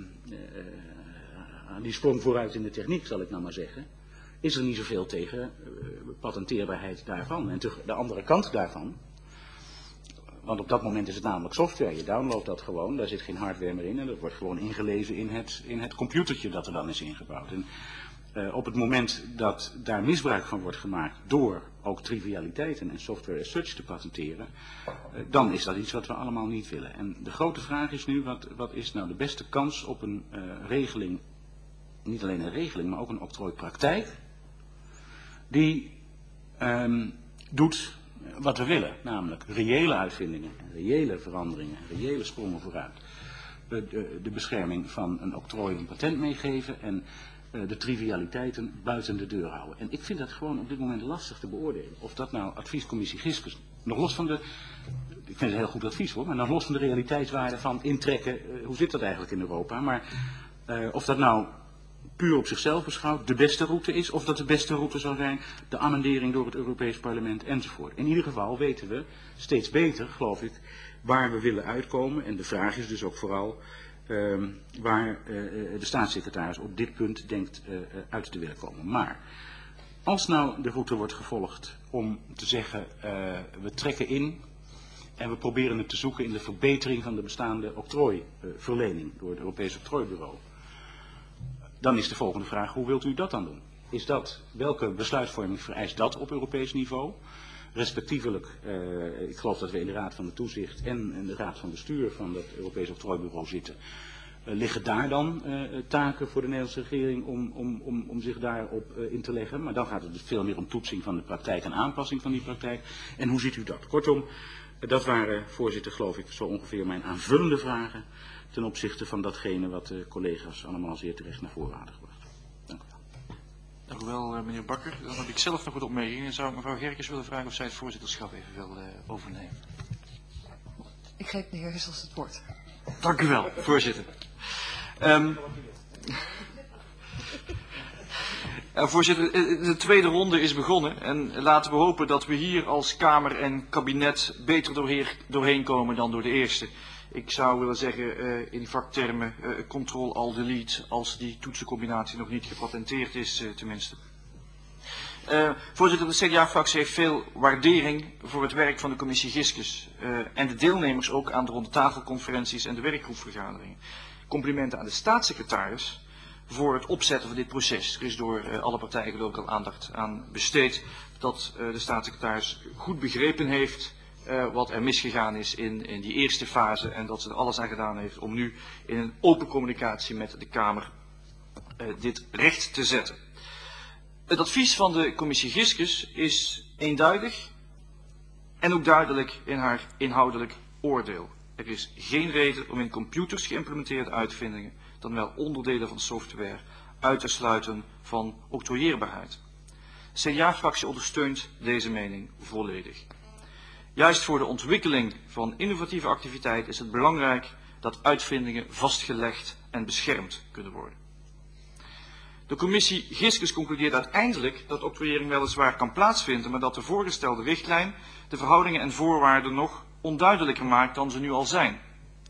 S7: aan die sprong vooruit in de techniek, zal ik nou maar zeggen, is er niet zoveel tegen uh, patenteerbaarheid daarvan. En te, de andere kant daarvan, want op dat moment is het namelijk software, je downloadt dat gewoon, daar zit geen hardware meer in en dat wordt gewoon ingelezen in het, in het computertje dat er dan is ingebouwd. En uh, op het moment dat daar misbruik van wordt gemaakt door ook trivialiteiten en software as such te patenteren, uh, dan is dat iets wat we allemaal niet willen. En de grote vraag is nu, wat, wat is nou de beste kans op een uh, regeling, niet alleen een regeling, maar ook een octrooipraktijk, die um, doet wat we willen, namelijk reële uitvindingen, reële veranderingen, reële sprongen vooruit. De, de, de bescherming van een octrooi een patent meegeven en uh, de trivialiteiten buiten de deur houden. En ik vind dat gewoon op dit moment lastig te beoordelen. Of dat nou adviescommissie Giscus, nog los van de, ik vind het een heel goed advies hoor, maar nog los van de realiteitswaarde van intrekken, uh, hoe zit dat eigenlijk in Europa, maar uh, of dat nou puur op zichzelf beschouwd de beste route is, of dat de beste route zou zijn de amendering door het Europees Parlement enzovoort. In ieder geval weten we steeds beter, geloof ik, waar we willen uitkomen. En de vraag is dus ook vooral uh, waar uh, de staatssecretaris op dit punt denkt uh, uit te willen komen. Maar als nou de route wordt gevolgd om te zeggen, uh, we trekken in en we proberen het te zoeken in de verbetering van de bestaande octrooiverlening door het Europees Octrooibureau, dan is de volgende vraag, hoe wilt u dat dan doen? Is dat, welke besluitvorming vereist dat op Europees niveau? Respectievelijk, uh, ik geloof dat we in de Raad van de Toezicht en in de Raad van Bestuur van het Europees Octrooibureau zitten. Uh, liggen daar dan uh, taken voor de Nederlandse regering om, om, om, om zich daarop uh, in te leggen? Maar dan gaat het dus veel meer om toetsing van de praktijk en aanpassing van die praktijk. En hoe ziet u dat? Kortom, uh, dat waren, voorzitter, geloof ik, zo ongeveer mijn aanvullende vragen ten opzichte van datgene wat de collega's allemaal zeer terecht naar voren hadden gebracht. Dank u wel.
S1: Dank u wel, meneer Bakker. Dan heb ik zelf nog wat opmerkingen. Zou ik mevrouw Gerkes willen vragen of zij het voorzitterschap even wil uh, overnemen?
S4: Ik geef de heer Hessels het woord.
S1: Dank u wel, voorzitter. Um, uh, voorzitter, de tweede ronde is begonnen en laten we hopen dat we hier als Kamer en kabinet beter doorheen, doorheen komen dan door de eerste. Ik zou willen zeggen uh, in vaktermen uh, control-alt-delete als die toetsencombinatie nog niet gepatenteerd is uh, tenminste. Uh, voorzitter, de C D A-fractie heeft veel waardering voor het werk van de commissie Giscus uh, en de deelnemers ook aan de rondetafelconferenties en de werkgroepvergaderingen. Complimenten aan de staatssecretaris voor het opzetten van dit proces. Er is door uh, alle partijen geloof ik al aandacht aan besteed dat uh, de staatssecretaris goed begrepen heeft Uh, wat er misgegaan is in, in die eerste fase en dat ze er alles aan gedaan heeft om nu in een open communicatie met de Kamer uh, dit recht te zetten. Het advies van de commissie Giscus is eenduidig en ook duidelijk in haar inhoudelijk oordeel. Er is geen reden om in computers geïmplementeerde uitvindingen, dan wel onderdelen van software, uit te sluiten van octrooieerbaarheid. De C D A-fractie ondersteunt deze mening volledig. Juist voor de ontwikkeling van innovatieve activiteit is het belangrijk dat uitvindingen vastgelegd en beschermd kunnen worden. De commissie Giscus concludeert uiteindelijk dat octrooiering weliswaar kan plaatsvinden, maar dat de voorgestelde richtlijn de verhoudingen en voorwaarden nog onduidelijker maakt dan ze nu al zijn.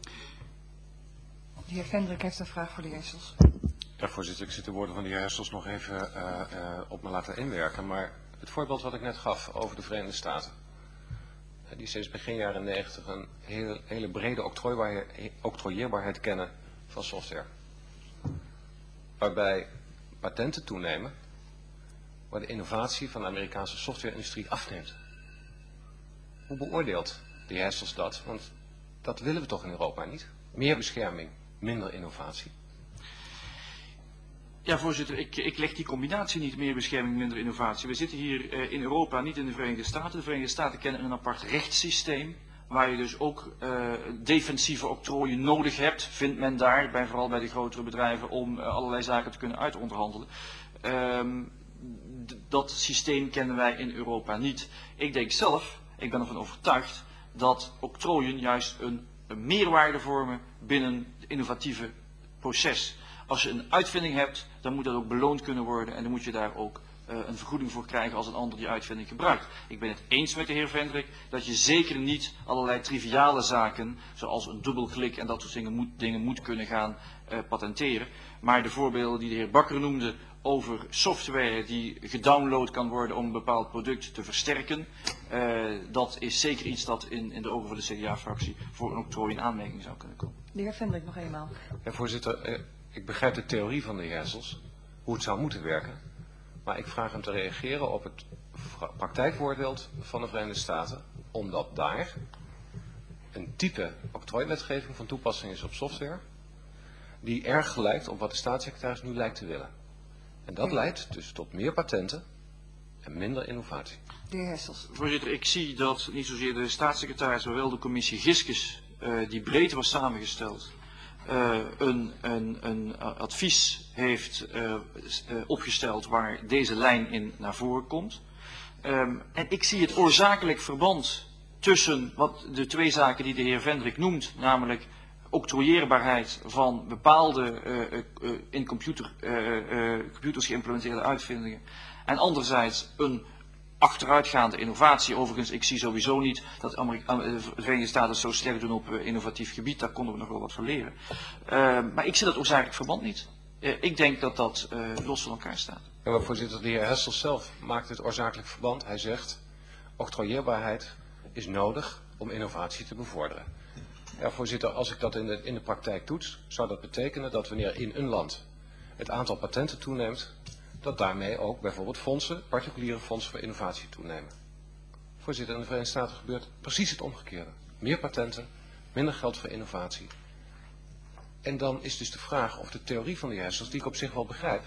S4: De heer Vendrik heeft een vraag voor de heer Hessels.
S6: Ja, voorzitter, ik zit de woorden van de heer Hessels nog even uh, uh, op me laten inwerken, maar het voorbeeld wat ik net gaf over de Verenigde Staten, die sinds begin jaren negentig een hele, hele brede octrooieerbaarheid kennen van software. Waarbij patenten toenemen, waar de innovatie van de Amerikaanse software-industrie afneemt. Hoe beoordeelt de heer Hessels dat? Want dat willen we toch in Europa niet? Meer bescherming, minder innovatie.
S1: Ja, voorzitter, ik, ik leg die combinatie niet, meer bescherming, minder innovatie. We zitten hier uh, in Europa, niet in de Verenigde Staten. De Verenigde Staten kennen een apart rechtssysteem waar je dus ook uh, defensieve octrooien nodig hebt, vindt men daar, bij, vooral bij de grotere bedrijven, om uh, allerlei zaken te kunnen uitonderhandelen. Um, dat systeem kennen wij in Europa niet. Ik denk zelf, ik ben ervan overtuigd, dat octrooien juist een, een meerwaarde vormen binnen het innovatieve proces. Als je een uitvinding hebt, dan moet dat ook beloond kunnen worden en dan moet je daar ook uh, een vergoeding voor krijgen als een ander die uitvinding gebruikt. Ik ben het eens met de heer Vendrik dat je zeker niet allerlei triviale zaken, zoals een dubbelklik en dat soort dingen moet, dingen moet kunnen gaan uh, patenteren. Maar de voorbeelden die de heer Bakker noemde over software die gedownload kan worden om een bepaald product te versterken, uh, dat is zeker iets dat in, in de ogen van de C D A-fractie voor een octrooi in aanmerking zou kunnen komen.
S4: De heer Vendrik nog eenmaal.
S2: Ja, voorzitter, uh, ik begrijp de theorie van de heer Hessels, hoe het zou moeten werken. Maar ik vraag hem te reageren op het praktijkvoorbeeld van de Verenigde Staten, omdat daar een type octrooiwetgeving van toepassing is op software, die erg lijkt op wat de staatssecretaris nu lijkt te willen. En dat leidt dus tot meer patenten en minder innovatie.
S4: De heer Hessels.
S1: Voorzitter, ik zie dat niet zozeer de staatssecretaris, maar wel de commissie Giskes, uh, die breed was samengesteld, uh, een, een, een advies heeft uh, uh, opgesteld waar deze lijn in naar voren komt. Um, en ik zie het oorzakelijk verband tussen wat de twee zaken die de heer Vendrik noemt, namelijk octrooieerbaarheid van bepaalde uh, uh, in computer, uh, uh, computers geïmplementeerde uitvindingen en anderzijds een achteruitgaande innovatie. Overigens, ik zie sowieso niet dat Amerika de Verenigde Staten zo sterk doen op uh, innovatief gebied, daar konden we nog wel wat van leren. Uh, maar ik zie dat oorzakelijk verband niet. Uh, ik denk dat dat uh, los van elkaar staat.
S2: Ja, maar voorzitter, de heer Hessels zelf maakt het oorzakelijk verband. Hij zegt, octrooieerbaarheid is nodig om innovatie te bevorderen. Ja, voorzitter, als ik dat in de, in de praktijk toets, zou dat betekenen dat wanneer in een land het aantal patenten toeneemt, dat daarmee ook bijvoorbeeld fondsen, particuliere fondsen voor innovatie toenemen. Voorzitter, in de Verenigde Staten gebeurt precies het omgekeerde. Meer patenten, minder geld voor innovatie. En dan is dus de vraag of de theorie van de heer Hessels, die ik op zich wel begrijp,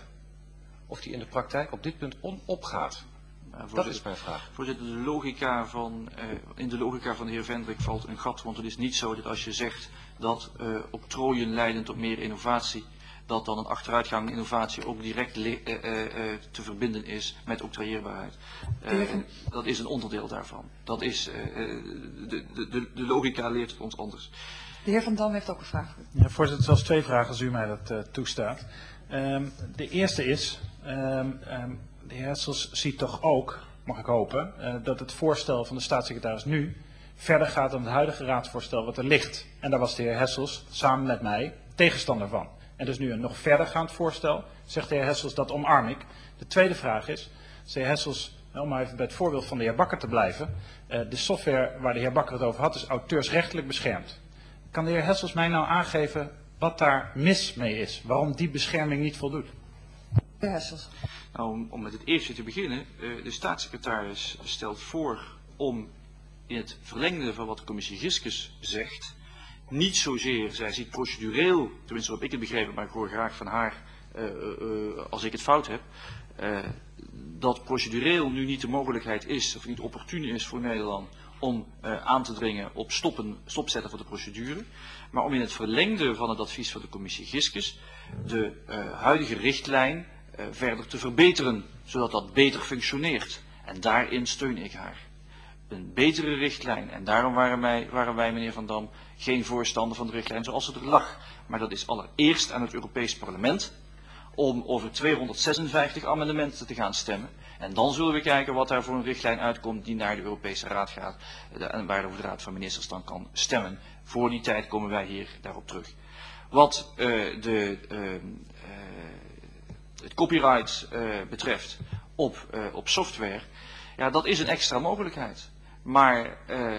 S2: of die in de praktijk op dit punt onopgaat.
S1: Uh,
S2: dat is mijn vraag.
S1: Voorzitter, de logica van, uh, in de logica van de heer Vendrik valt een gat, want het is niet zo dat als je zegt dat uh, octrooien leiden tot meer innovatie, dat dan een achteruitgang innovatie ook direct uh, uh, uh, te verbinden is met octrooieerbaarheid. Uh, dat is een onderdeel daarvan. Dat is, uh, de, de, de, de logica leert het ons anders.
S4: De heer Van Dam heeft ook een vraag.
S5: Ja, voorzitter, zelfs twee vragen als u mij dat uh, toestaat. Um, de eerste is, um, um, de heer Hessels ziet toch ook, mag ik hopen, uh, dat het voorstel van de staatssecretaris nu verder gaat dan het huidige raadsvoorstel wat er ligt. En daar was de heer Hessels samen met mij tegenstander van. En dus nu een nog verdergaand voorstel, zegt de heer Hessels, dat omarm ik. De tweede vraag is, de heer Hessels, om maar even bij het voorbeeld van de heer Bakker te blijven, uh, de software waar de heer Bakker het over had is auteursrechtelijk beschermd. Kan de heer Hessels mij nou aangeven wat daar mis mee is? Waarom die bescherming niet voldoet?
S4: De heer Hessels.
S1: Nou, om, om met het eerste te beginnen. Uh, de staatssecretaris stelt voor om in het verlengde van wat de commissie Giskes zegt, niet zozeer, zij ziet procedureel, tenminste wat ik het begrepen, maar ik hoor graag van haar uh, uh, als ik het fout heb, uh, dat procedureel nu niet de mogelijkheid is, of niet opportun is voor Nederland, om uh, aan te dringen op stoppen, stopzetten van de procedure, maar om in het verlengde van het advies van de commissie Giskes de uh, huidige richtlijn uh, verder te verbeteren, zodat dat beter functioneert. En daarin steun ik haar. Een betere richtlijn. En daarom waren wij, waren wij, meneer Van Dam, geen voorstander van de richtlijn zoals het er lag. Maar dat is allereerst aan het Europees Parlement om over tweehonderdzesenvijftig amendementen te gaan stemmen. En dan zullen we kijken wat daar voor een richtlijn uitkomt die naar de Europese Raad gaat. En waarover de Raad van Ministers dan kan stemmen. Voor die tijd komen wij hier daarop terug. Wat uh, de, uh, uh, het copyright uh, betreft op, uh, op software, ja, dat is een extra mogelijkheid. Maar uh,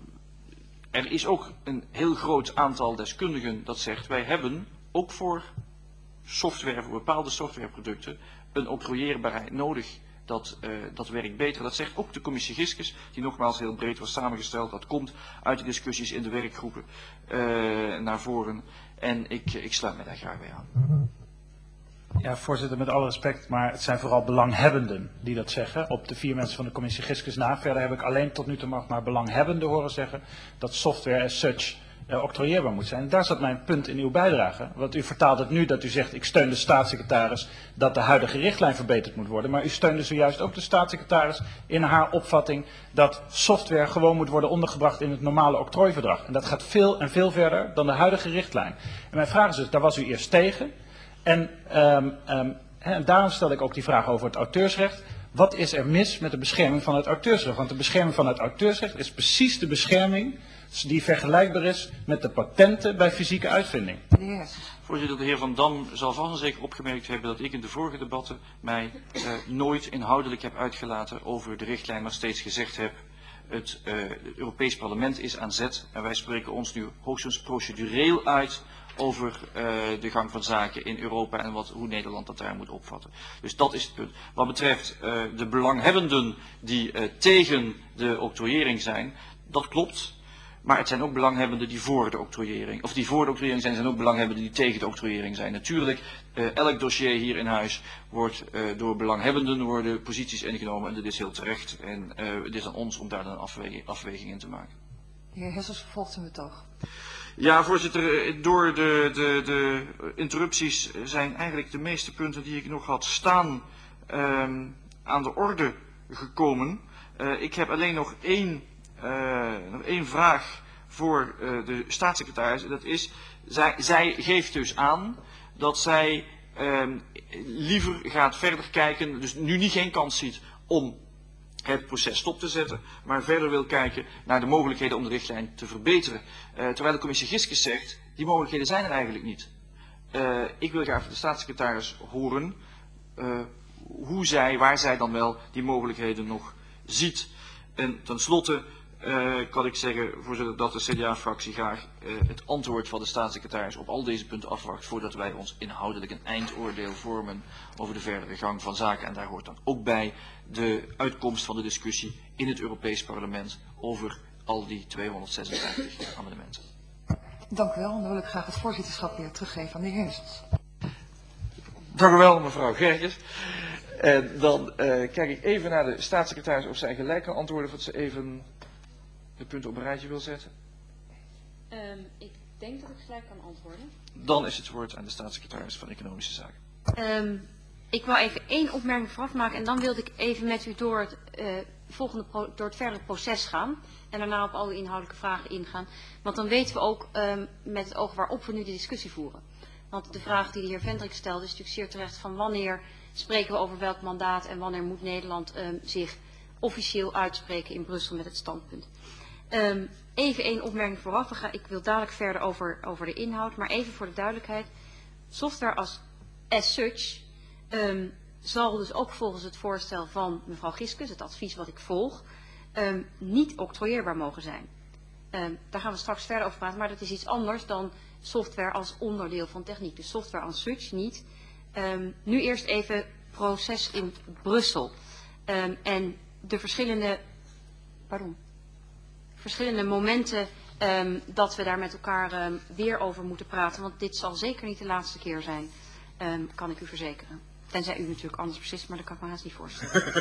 S1: er is ook een heel groot aantal deskundigen dat zegt, wij hebben ook voor software, voor bepaalde softwareproducten, een octrooieerbaarheid nodig. Dat, uh, dat werkt beter. Dat zegt ook de commissie Giskes, die nogmaals heel breed was samengesteld. Dat komt uit de discussies in de werkgroepen uh, naar voren. En ik, ik sluit me daar graag bij aan.
S5: Ja, voorzitter, met alle respect, maar het zijn vooral belanghebbenden die dat zeggen. Op de vier mensen van de commissie Giscus na. Verder heb ik alleen tot nu toe nog maar belanghebbenden horen zeggen dat software as such uh, octrooieerbaar moet zijn. En daar zat mijn punt in uw bijdrage. Want u vertaalt het nu dat u zegt, ik steun de staatssecretaris dat de huidige richtlijn verbeterd moet worden. Maar u steunde zojuist ook de staatssecretaris in haar opvatting dat software gewoon moet worden ondergebracht in het normale octrooiverdrag. En dat gaat veel en veel verder dan de huidige richtlijn. En mijn vraag is dus, daar was u eerst tegen. En, um, um, en daarom stel ik ook die vraag over het auteursrecht. Wat is er mis met de bescherming van het auteursrecht? Want de bescherming van het auteursrecht is precies de bescherming die vergelijkbaar is met de patenten bij fysieke uitvinding.
S1: Voorzitter, de heer Van Dam zal vast en zeker opgemerkt hebben dat ik in de vorige debatten mij uh, nooit inhoudelijk heb uitgelaten over de richtlijn, maar steeds gezegd heb, het, uh, het Europees Parlement is aan zet en wij spreken ons nu hoogstens procedureel uit over uh, de gang van zaken in Europa en wat, hoe Nederland dat daar moet opvatten. Dus dat is het punt. Wat betreft uh, de belanghebbenden die uh, tegen de octrooiering zijn, dat klopt. Maar het zijn ook belanghebbenden die voor de octrooiering, of die voor de octrooiering zijn, zijn ook belanghebbenden die tegen de octrooiering zijn. Natuurlijk, uh, elk dossier hier in huis wordt uh, door belanghebbenden worden posities ingenomen en dat is heel terecht. En uh, het is aan ons om daar dan een afweging, afweging in te maken.
S4: De heer Hessels vervolgt zijn betoog.
S1: Ja, voorzitter, door de, de, de interrupties zijn eigenlijk de meeste punten die ik nog had staan um, aan de orde gekomen. Uh, ik heb alleen nog één, uh, nog één vraag voor uh, de staatssecretaris. Dat is, zij, zij geeft dus aan dat zij um, liever gaat verder kijken, dus nu niet geen kans ziet om het proces stop te zetten, maar verder wil kijken naar de mogelijkheden om de richtlijn te verbeteren. Uh, terwijl de commissie Giscus zegt, die mogelijkheden zijn er eigenlijk niet. Uh, ik wil graag van de staatssecretaris horen uh, hoe zij, waar zij dan wel die mogelijkheden nog ziet. En tenslotte uh, kan ik zeggen, voorzitter, dat de C D A-fractie graag uh, het antwoord van de staatssecretaris op al deze punten afwacht, voordat wij ons inhoudelijk een eindoordeel vormen over de verdere gang van zaken. En daar hoort dan ook bij de uitkomst van de discussie in het Europees Parlement over al die tweehonderdzesenvijftig amendementen.
S4: Dank u wel. En dan wil ik graag het voorzitterschap weer teruggeven aan de heer Hessels.
S1: Dank u wel, mevrouw Gerkes. En dan uh, kijk ik even naar de staatssecretaris of zij gelijk kan antwoorden, of dat ze even de punten op een rijtje wil zetten.
S8: Um, ik denk dat ik gelijk kan antwoorden.
S1: Dan is het woord aan de staatssecretaris van Economische Zaken.
S8: Um, ik wil even één opmerking vooraf maken en dan wilde ik even met u door het, uh, volgende pro door het verdere proces gaan. En daarna op alle inhoudelijke vragen ingaan. Want dan weten we ook um, met het oog waarop we nu de discussie voeren. Want de vraag die de heer Vendrik stelde is natuurlijk zeer terecht van wanneer spreken we over welk mandaat en wanneer moet Nederland um, zich officieel uitspreken in Brussel met het standpunt. Um, even één opmerking vooraf. We gaan, ik wil dadelijk verder over, over de inhoud, maar even voor de duidelijkheid. Software als as such um, zal dus ook volgens het voorstel van mevrouw Giscus, het advies wat ik volg, um, niet octrooieerbaar mogen zijn. Um, daar gaan we straks verder over praten, maar dat is iets anders dan software als onderdeel van techniek. Dus software als such niet. Um, nu eerst even proces in Brussel. Um, en de verschillende, pardon, verschillende momenten um, dat we daar met elkaar um, weer over moeten praten. Want dit zal zeker niet de laatste keer zijn, um, kan ik u verzekeren. Tenzij u natuurlijk anders beslist, maar dat kan ik me haast niet voorstellen.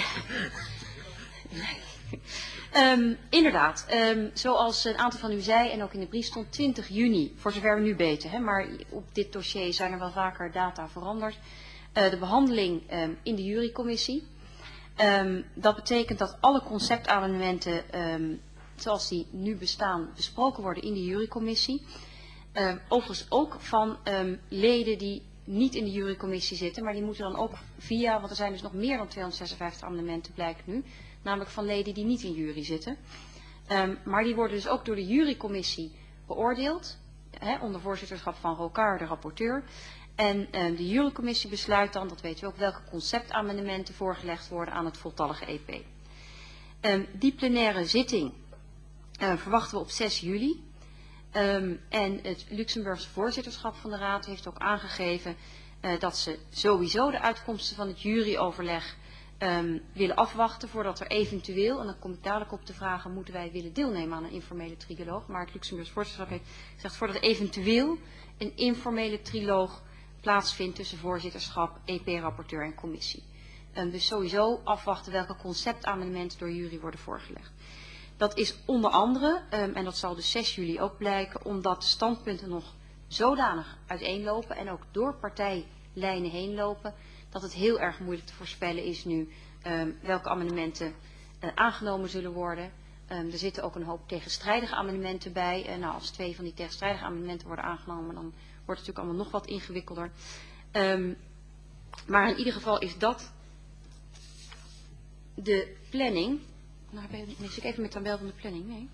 S8: Nee. Um, inderdaad, um, zoals een aantal van u zei en ook in de brief stond, twintig juni, voor zover we nu weten. Hè, maar op dit dossier zijn er wel vaker data veranderd. Uh, de behandeling um, in de jurycommissie. Um, dat betekent dat alle conceptamendementen um, zoals die nu bestaan besproken worden in de jurycommissie. Uh, overigens ook van um, leden die niet in de jurycommissie zitten, maar die moeten dan ook via, want er zijn dus nog meer dan tweehonderdzesenvijftig amendementen blijkt nu, namelijk van leden die niet in jury zitten. Um, maar die worden dus ook door de jurycommissie beoordeeld, hè, onder voorzitterschap van Rocard, de rapporteur. En um, de jurycommissie besluit dan, dat weten we ook, welke conceptamendementen voorgelegd worden aan het voltallige E P. Um, die plenaire zitting uh, verwachten we op zes juli. Um, en het Luxemburgse voorzitterschap van de Raad heeft ook aangegeven uh, dat ze sowieso de uitkomsten van het juryoverleg um, willen afwachten voordat er eventueel, en dan kom ik dadelijk op te vragen, moeten wij willen deelnemen aan een informele triloog. Maar het Luxemburgse voorzitterschap heeft gezegd voordat er eventueel een informele triloog plaatsvindt tussen voorzitterschap, E P-rapporteur en commissie. Um, dus sowieso afwachten welke conceptamendementen door jury worden voorgelegd. Dat is onder andere, um, en dat zal dus zes juli ook blijken, omdat de standpunten nog zodanig uiteenlopen en ook door partijlijnen heen lopen, dat het heel erg moeilijk te voorspellen is nu um, welke amendementen uh, aangenomen zullen worden. Um, er zitten ook een hoop tegenstrijdige amendementen bij. Uh, nou, als twee van die tegenstrijdige amendementen worden aangenomen, dan wordt het natuurlijk allemaal nog wat ingewikkelder. Um, maar in ieder geval is dat de planning. Nou, nee, zit ik even met de tabel van de planning. Nee.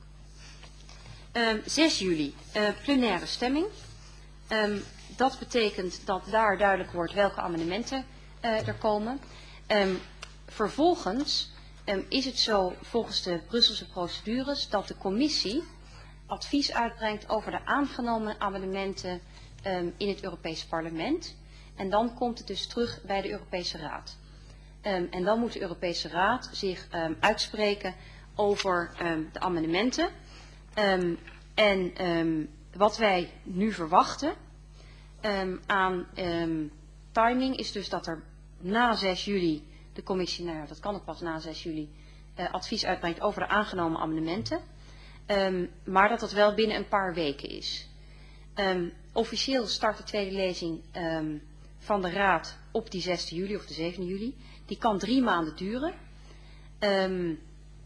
S8: Um, zes juli, uh, plenaire stemming. Um, dat betekent dat daar duidelijk wordt welke amendementen uh, er komen. Um, vervolgens um, is het zo volgens de Brusselse procedures dat de commissie advies uitbrengt over de aangenomen amendementen um, in het Europees Parlement. En dan komt het dus terug bij de Europese Raad. Um, en dan moet de Europese Raad zich um, uitspreken over um, de amendementen. Um, en um, wat wij nu verwachten um, aan um, timing is dus dat er na zes juli de commissie, nou ja, dat kan ook pas na zes juli, uh, advies uitbrengt over de aangenomen amendementen. Um, maar dat dat wel binnen een paar weken is. Um, officieel start de tweede lezing um, van de Raad op die zesde juli of de zevende juli. Die kan drie maanden duren. Um,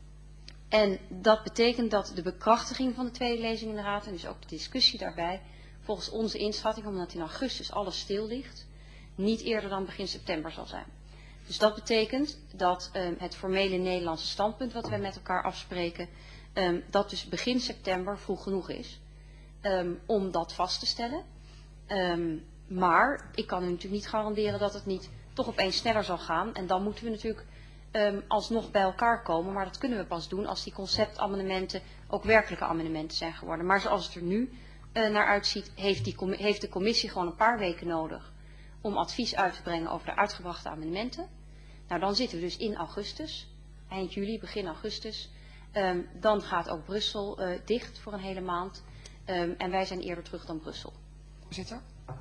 S8: en dat betekent dat de bekrachtiging van de tweede lezing in de Raad, en dus ook de discussie daarbij, volgens onze inschatting, omdat in augustus alles stil ligt, niet eerder dan begin september zal zijn. Dus dat betekent dat um, het formele Nederlandse standpunt wat wij met elkaar afspreken, um, dat dus begin september vroeg genoeg is um, om dat vast te stellen. Um, maar ik kan u natuurlijk niet garanderen dat het niet toch opeens sneller zal gaan. En dan moeten we natuurlijk um, alsnog bij elkaar komen. Maar dat kunnen we pas doen als die conceptamendementen ook werkelijke amendementen zijn geworden. Maar zoals het er nu uh, naar uitziet, heeft, die, heeft de commissie gewoon een paar weken nodig om advies uit te brengen over de uitgebrachte amendementen. Nou, dan zitten we dus in augustus, eind juli, begin augustus. Um, dan gaat ook Brussel uh, dicht voor een hele maand. Um, en wij zijn eerder terug dan Brussel.
S4: Voorzitter?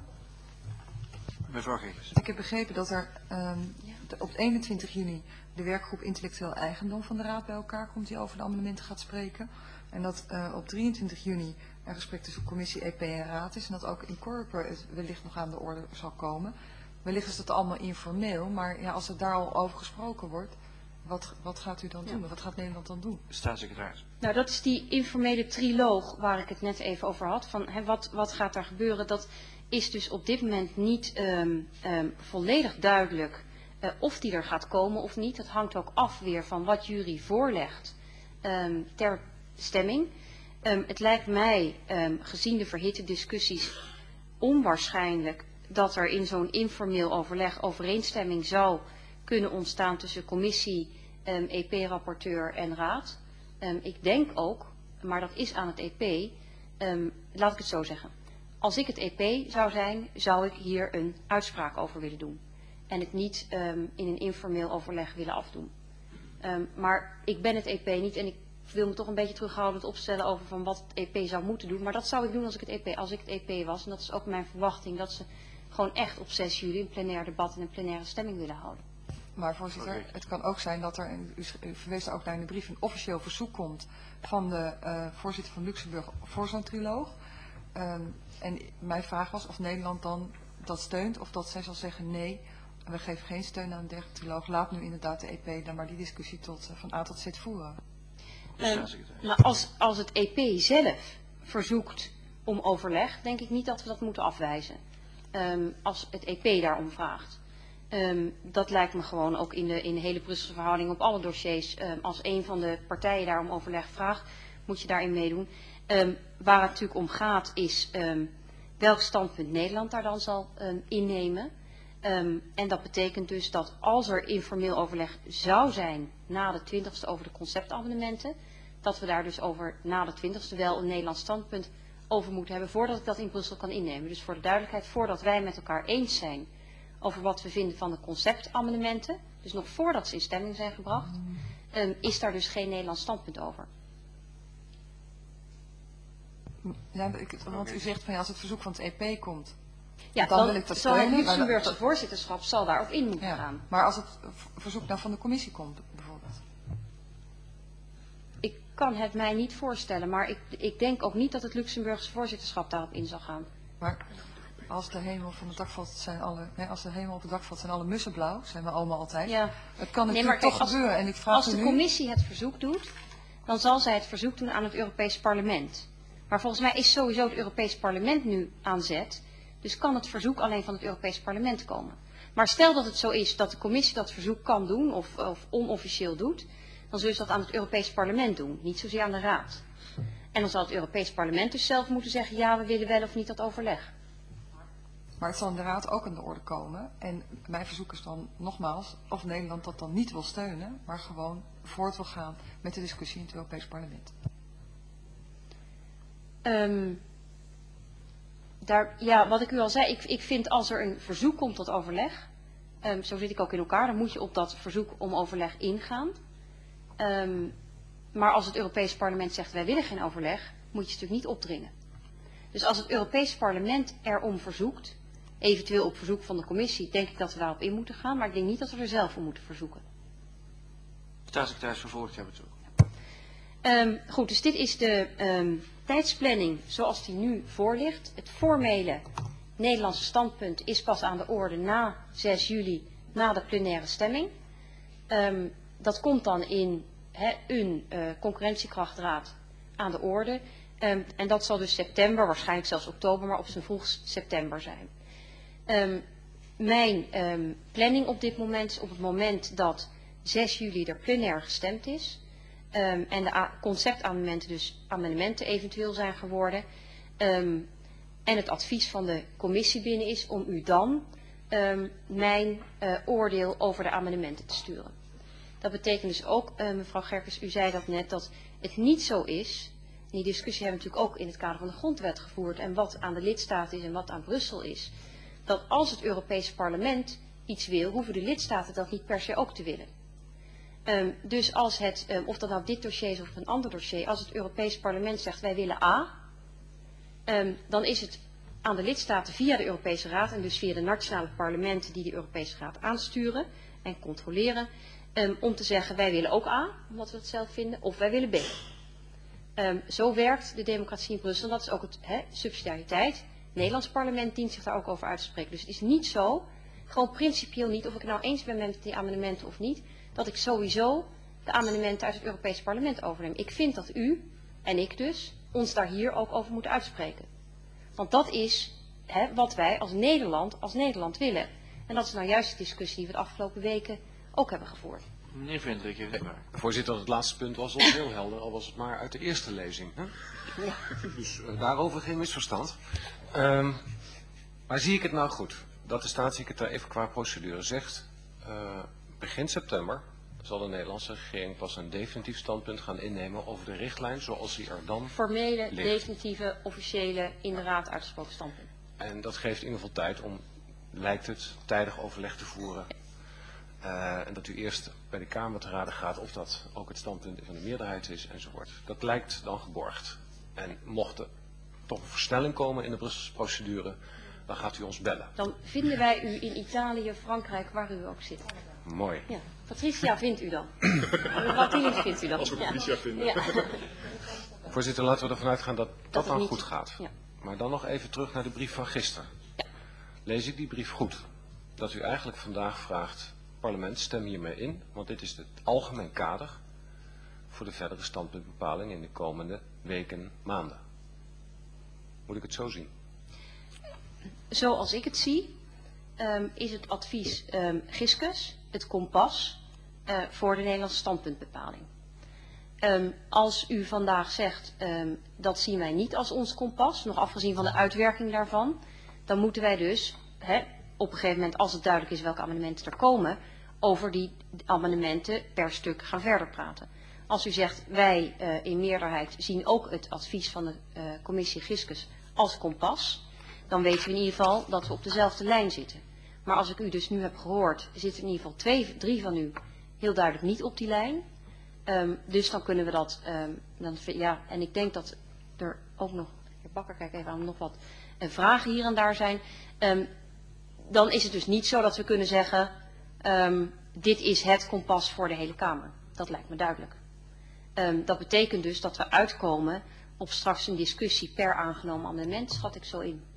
S1: Mevrouw Gegers.
S4: Ik heb begrepen dat er um, de, op eenentwintig juni de werkgroep intellectueel eigendom van de Raad bij elkaar komt die over de amendementen gaat spreken. En dat uh, op drieëntwintig juni een gesprek tussen commissie, E P en Raad is. En dat ook in Coreper wellicht nog aan de orde zal komen. Wellicht is dat allemaal informeel, maar ja, als er daar al over gesproken wordt, wat, wat gaat u dan doen? Ja. Wat gaat Nederland dan doen?
S1: Staatssecretaris.
S8: Nou, dat is die informele triloog waar ik het net even over had. Van, hè, wat, wat gaat daar gebeuren? Dat is dus op dit moment niet um, um, volledig duidelijk uh, of die er gaat komen of niet. Dat hangt ook af weer van wat jury voorlegt um, ter stemming. Um, het lijkt mij, um, gezien de verhitte discussies, onwaarschijnlijk dat er in zo'n informeel overleg overeenstemming zou kunnen ontstaan tussen commissie, um, E P-rapporteur en raad. Um, ik denk ook, maar dat is aan het E P, um, laat ik het zo zeggen. Als ik het E P zou zijn, zou ik hier een uitspraak over willen doen. En het niet um, in een informeel overleg willen afdoen. Um, maar ik ben het E P niet en ik wil me toch een beetje terughoudend opstellen over van wat het E P zou moeten doen. Maar dat zou ik doen als ik het E P, als ik het E P was. En dat is ook mijn verwachting, dat ze gewoon echt op zes juli een plenair debat en een plenaire stemming willen houden.
S4: Maar voorzitter, okay. Het kan ook zijn dat er, u verwees ook naar in de brief, een officieel verzoek komt van de uh, voorzitter van Luxemburg voor zo'n triloog. Um, en mijn vraag was of Nederland dan dat steunt of dat zij zal zeggen nee, we geven geen steun aan een dergelijke triloog. Laat nu inderdaad de E P dan maar die discussie tot, uh, van A tot Z voeren.
S8: Uh, nou, als, als het E P zelf verzoekt om overleg, denk ik niet dat we dat moeten afwijzen. Um, als het E P daarom vraagt. Um, dat lijkt me gewoon ook in de, in de hele Brusselse verhouding op alle dossiers. Um, als een van de partijen daarom overleg vraagt, moet je daarin meedoen. Um, waar het natuurlijk om gaat is um, welk standpunt Nederland daar dan zal um, innemen. Um, en dat betekent dus dat als er informeel overleg zou zijn na de twintigste over de conceptamendementen, dat we daar dus over na de twintigste wel een Nederlands standpunt over moeten hebben voordat ik dat in Brussel kan innemen. Dus voor de duidelijkheid, voordat wij met elkaar eens zijn over wat we vinden van de conceptamendementen, dus nog voordat ze in stemming zijn gebracht, um, is daar dus geen Nederlands standpunt over.
S4: Ja, ik, want u zegt van ja, als het verzoek van het E P komt,
S8: Ja,
S4: dan
S8: dan,
S4: wil ik dat
S8: zal het
S4: steunen, maar
S8: Luxemburgse
S4: dat-
S8: voorzitterschap zal daarop in moeten
S4: Ja.
S8: gaan.
S4: Maar als het v- verzoek nou van de commissie komt, bijvoorbeeld.
S8: Ik kan het mij niet voorstellen, maar ik, ik denk ook niet dat het Luxemburgse voorzitterschap daarop in zal gaan.
S4: Maar als de hemel van het dak valt, zijn alle, nee, als de hemel op het dak valt, zijn alle mussen blauw, zijn we allemaal altijd.
S8: Ja.
S4: Het kan
S8: Nee,
S4: natuurlijk
S8: maar kijk,
S4: toch
S8: als-
S4: gebeuren. En ik vraag
S8: Als
S4: u
S8: de
S4: nu,
S8: commissie het verzoek doet, dan zal zij het verzoek doen aan het Europees Parlement. Maar volgens mij is sowieso het Europees Parlement nu aan zet. Dus kan het verzoek alleen van het Europees Parlement komen. Maar stel dat het zo is dat de commissie dat verzoek kan doen of, of onofficieel doet, dan zullen ze dat aan het Europees Parlement doen, niet zozeer aan de Raad. En dan zal het Europees Parlement dus zelf moeten zeggen, ja, we willen wel of niet dat overleg.
S4: maar het zal in de Raad ook aan de orde komen. En mijn verzoek is dan nogmaals of Nederland dat dan niet wil steunen, maar gewoon voort wil gaan met de discussie in het Europees Parlement.
S8: Um, daar, ja, wat ik u al zei, ik, ik vind als er een verzoek komt tot overleg, um, zo zit ik ook in elkaar, dan moet je op dat verzoek om overleg ingaan. Um, maar als het Europees Parlement zegt, wij willen geen overleg, moet je het natuurlijk niet opdringen. Dus als het Europees Parlement erom verzoekt, eventueel op verzoek van de commissie, denk ik dat we daarop in moeten gaan, maar ik denk niet dat we er zelf om moeten verzoeken.
S1: Staatssecretaris vervolgd hebben het ook.
S8: Um, goed, dus dit is de um, tijdsplanning zoals die nu voor ligt. Het formele Nederlandse standpunt is pas aan de orde na zes juli, na de plenaire stemming. Um, dat komt dan in he, een uh, concurrentiekrachtraad aan de orde. Um, en dat zal dus september, waarschijnlijk zelfs oktober, maar op zijn vroegst september zijn. Um, mijn um, planning op dit moment is op het moment dat zes juli er plenair gestemd is. Um, en de conceptamendementen, dus amendementen eventueel zijn geworden. Um, en het advies van de commissie binnen is om u dan um, mijn uh, oordeel over de amendementen te sturen. Dat betekent dus ook, uh, mevrouw Gerkes, u zei dat net, dat het niet zo is. Die discussie hebben we natuurlijk ook in het kader van de grondwet gevoerd. En wat aan de lidstaten is en wat aan Brussel is. Dat als het Europees Parlement iets wil, hoeven de lidstaten dat niet per se ook te willen. Um, dus als het, um, of dat nou dit dossier is of een ander dossier, als het Europees Parlement zegt wij willen A, um, dan is het aan de lidstaten via de Europese Raad en dus via de nationale parlementen die de Europese Raad aansturen en controleren, um, om te zeggen wij willen ook A, omdat we het zelf vinden, of wij willen B. Um, zo werkt de democratie in Brussel, dat is ook het he, subsidiariteit. Het Nederlands parlement dient zich daar ook over uit te spreken. Dus het is niet zo, gewoon principieel niet, of ik het nou eens ben met die amendementen of niet, dat ik sowieso de amendementen uit het Europese parlement overneem. Ik vind dat u, en ik dus, ons daar hier ook over moeten uitspreken. Want dat is hè, wat wij als Nederland, als Nederland willen. En dat is nou juist de discussie die we de afgelopen weken ook hebben gevoerd.
S1: Meneer Vendrik, heeft het waar.
S2: Voorzitter, het laatste punt was al heel helder, al was het maar uit de eerste lezing. Hè?
S8: Ja.
S2: Dus uh, daarover geen misverstand. Um, maar zie ik het nou goed, dat de staatssecretaris even qua procedure zegt, uh, begin september zal de Nederlandse regering pas een definitief standpunt gaan innemen over de richtlijn zoals die er dan
S8: Formele,
S2: ligt.
S8: definitieve, officiële, in de raad uitgesproken standpunt.
S2: En dat geeft in ieder geval tijd om, lijkt het, tijdig overleg te voeren. Uh, en dat u eerst bij de Kamer te raden gaat of dat ook het standpunt van de meerderheid is enzovoort. Dat lijkt dan geborgd. En mocht er toch een versnelling komen in de Brusselse procedure, dan gaat u ons bellen.
S8: Dan vinden wij u in Italië, Frankrijk, waar u ook zit.
S2: Mooi.
S8: Ja. Patricia vindt u dan. Mevrouw Tieling vindt u dan.
S9: Als we Patricia
S8: ja.
S9: vinden.
S8: Ja.
S2: Voorzitter, laten we ervan uitgaan dat dat,
S8: Dat het
S2: dan
S8: niet-
S2: goed gaat.
S8: Ja.
S2: Maar dan nog even terug naar de brief van gisteren.
S8: Ja.
S2: Lees ik die brief goed? Dat u eigenlijk vandaag vraagt, parlement, stem hiermee in, want dit is het algemeen kader voor de verdere standpuntbepaling in de komende weken, maanden. Moet ik het zo zien?
S8: Zoals ik het zie, um, is het advies um, Giscus, het kompas, uh, voor de Nederlandse standpuntbepaling. Um, als u vandaag zegt, um, dat zien wij niet als ons kompas, nog afgezien van de uitwerking daarvan, dan moeten wij dus, hè, op een gegeven moment, als het duidelijk is welke amendementen er komen, over die amendementen per stuk gaan verder praten. Als u zegt, wij uh, in meerderheid zien ook het advies van de uh, commissie Giscus als kompas, dan weten we in ieder geval dat we op dezelfde lijn zitten. Maar als ik u dus nu heb gehoord, zitten in ieder geval twee, drie van u heel duidelijk niet op die lijn. Um, dus dan kunnen we dat, um, dan, ja, en ik denk dat er ook nog, heer Bakker, kijk even aan, nog wat en vragen hier en daar zijn, um, dan is het dus niet zo dat we kunnen zeggen, um, dit is het kompas voor de hele Kamer. Dat lijkt me duidelijk. Um, dat betekent dus dat we uitkomen op straks een discussie per aangenomen amendement, schat ik zo in.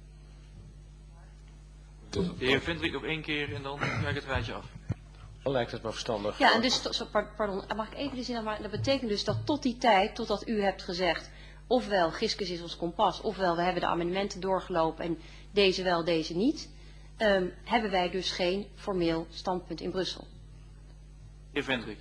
S1: De heer Vindrik nog één keer en dan ga ik het rijtje af.
S2: Dan lijkt het me verstandig.
S8: Ja, en dus, zo, pardon, mag ik even de zin afmaken? Dat betekent dus dat tot die tijd, totdat u hebt gezegd, ofwel Giscus is ons kompas, ofwel we hebben de amendementen doorgelopen en deze wel, deze niet, um, hebben wij dus geen formeel standpunt in Brussel.
S1: Heer Vindrik.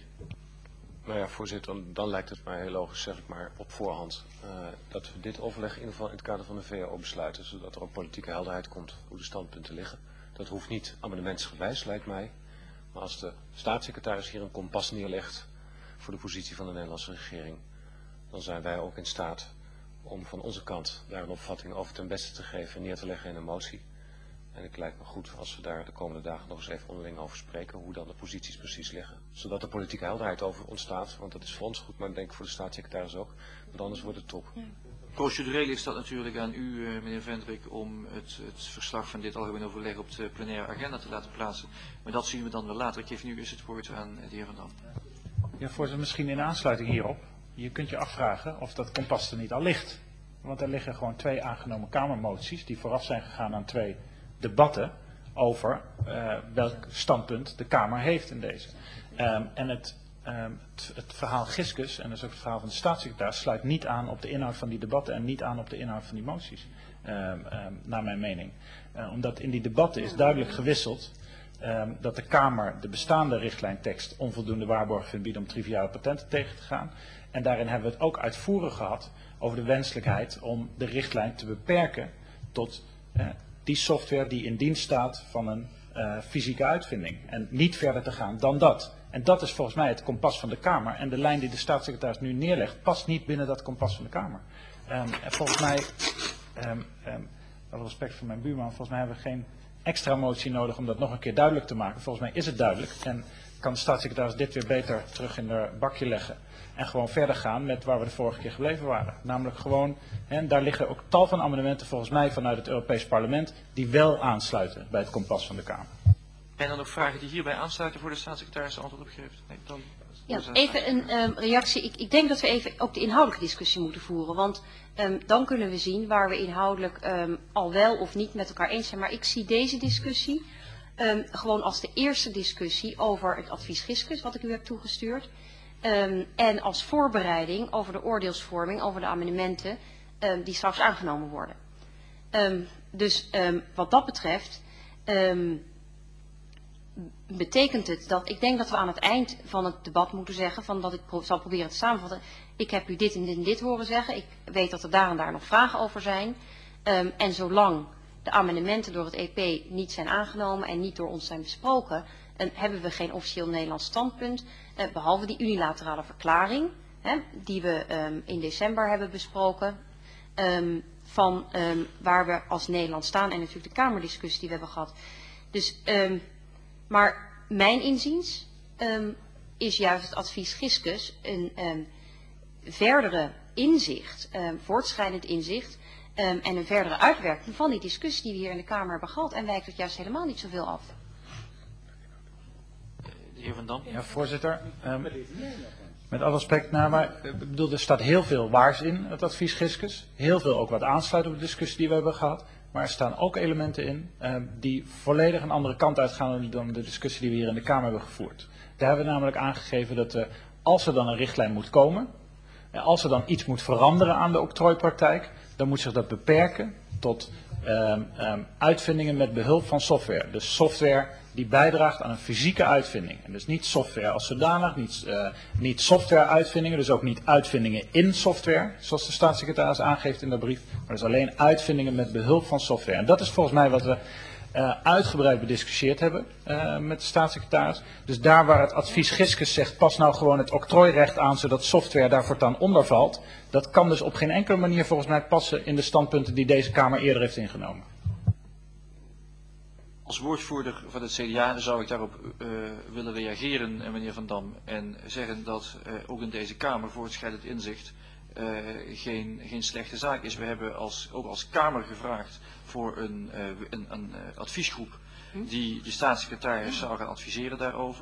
S2: Nou ja, voorzitter, dan, dan lijkt het mij heel logisch, zeg ik maar, op voorhand, uh, dat we dit overleg in ieder geval in het kader van de V O besluiten, zodat er ook politieke helderheid komt hoe de standpunten liggen. Dat hoeft niet amendementsgewijs, lijkt mij. Maar als de staatssecretaris hier een kompas neerlegt voor de positie van de Nederlandse regering, dan zijn wij ook in staat om van onze kant daar een opvatting over ten beste te geven en neer te leggen in een motie. En het lijkt me goed als we daar de komende dagen nog eens even onderling over spreken, hoe dan de posities precies liggen. Zodat er politieke helderheid over ontstaat, want dat is voor ons goed, maar ik denk voor de staatssecretaris ook. Want anders wordt het top.
S8: Ja.
S1: Procedureel is dat natuurlijk aan u, meneer Vendrik, om het, het verslag van dit algemeen overleg op de plenaire agenda te laten plaatsen. Maar dat zien we dan wel later. Ik geef nu eens het woord aan de heer Van Dam.
S5: Ja, voorzitter, misschien in aansluiting hierop. Je kunt je afvragen of dat kompas er niet al ligt. Want er liggen gewoon twee aangenomen Kamermoties die vooraf zijn gegaan aan twee debatten over uh, welk standpunt de Kamer heeft in deze. Um, en het, um, het, het verhaal Giscus, en dat is ook het verhaal van de staatssecretaris, sluit niet aan op de inhoud van die debatten en niet aan op de inhoud van die moties, um, um, naar mijn mening. Uh, omdat in die debatten is duidelijk gewisseld um, dat de Kamer de bestaande richtlijntekst onvoldoende waarborgen vindt bieden om triviale patenten tegen te gaan. En daarin hebben we het ook uitvoerig gehad over de wenselijkheid om de richtlijn te beperken tot uh, die software die in dienst staat van een uh, fysieke uitvinding. En niet verder te gaan dan dat. En dat is volgens mij het kompas van de Kamer. En de lijn die de staatssecretaris nu neerlegt, past niet binnen dat kompas van de Kamer. Um, en volgens mij, um, um, alle respect voor mijn buurman, volgens mij hebben we geen extra motie nodig om dat nog een keer duidelijk te maken. Volgens mij is het duidelijk. En kan de staatssecretaris dit weer beter terug in haar bakje leggen. En gewoon verder gaan met waar we de vorige keer gebleven waren. Namelijk gewoon, en daar liggen ook tal van amendementen volgens mij vanuit het Europees Parlement die wel aansluiten bij het kompas van de Kamer.
S1: En dan nog vragen die hierbij aansluiten voor de staatssecretaris antwoord op geeft? Nee, dan...
S8: Ja, even een um, reactie. Ik, ik denk dat we even ook de inhoudelijke discussie moeten voeren. Want um, dan kunnen we zien waar we inhoudelijk um, al wel of niet met elkaar eens zijn. Maar ik zie deze discussie um, gewoon als de eerste discussie over het advies Giscus, wat ik u heb toegestuurd. Um, en als voorbereiding over de oordeelsvorming, over de amendementen um, die straks aangenomen worden. Um, dus um, wat dat betreft um, betekent het dat, ik denk dat we aan het eind van het debat moeten zeggen, van dat ik pro zal proberen te samenvatten, ik heb u dit en dit en dit horen zeggen, ik weet dat er daar en daar nog vragen over zijn. Um, en zolang de amendementen door het E P niet zijn aangenomen en niet door ons zijn besproken, en hebben we geen officieel Nederlands standpunt, eh, behalve die unilaterale verklaring, hè, die we um, in december hebben besproken, um, van um, waar we als Nederland staan en natuurlijk de Kamerdiscussie die we hebben gehad. Dus, um, maar mijn inziens um, is juist het advies Giscus een um, verdere inzicht, um, voortschrijdend inzicht um, en een verdere uitwerking van die discussie die we hier in de Kamer hebben gehad en wijkt het juist helemaal niet zoveel af.
S1: De heer Van Dam.
S5: Ja, voorzitter. Um, met alle respect naar, maar ik bedoel, er staat heel veel waars in het advies Giscus. Heel veel ook wat aansluit op de discussie die we hebben gehad. Maar er staan ook elementen in um, die volledig een andere kant uitgaan dan de discussie die we hier in de Kamer hebben gevoerd. Daar hebben we namelijk aangegeven dat uh, als er dan een richtlijn moet komen, en als er dan iets moet veranderen aan de octrooipraktijk, dan moet zich dat beperken tot um, um, uitvindingen met behulp van software. Dus software die bijdraagt aan een fysieke uitvinding. En dus niet software als zodanig, niet, uh, niet software-uitvindingen, dus ook niet uitvindingen in software, zoals de staatssecretaris aangeeft in de brief, maar dus alleen uitvindingen met behulp van software. En dat is volgens mij wat we uh, uitgebreid bediscussieerd hebben uh, met de staatssecretaris. Dus daar waar het advies Giscus zegt, pas nou gewoon het octrooirecht aan, zodat software daar voortaan onder valt, dat kan dus op geen enkele manier volgens mij passen in de standpunten die deze Kamer eerder heeft ingenomen.
S1: Als woordvoerder van het C D A zou ik daarop uh, willen reageren, meneer Van Dam, en zeggen dat uh, ook in deze Kamer voortschrijdend inzicht uh, geen, geen slechte zaak is. We hebben als, ook als Kamer gevraagd voor een, uh, een, een uh, adviesgroep die de staatssecretaris zou gaan adviseren daarover.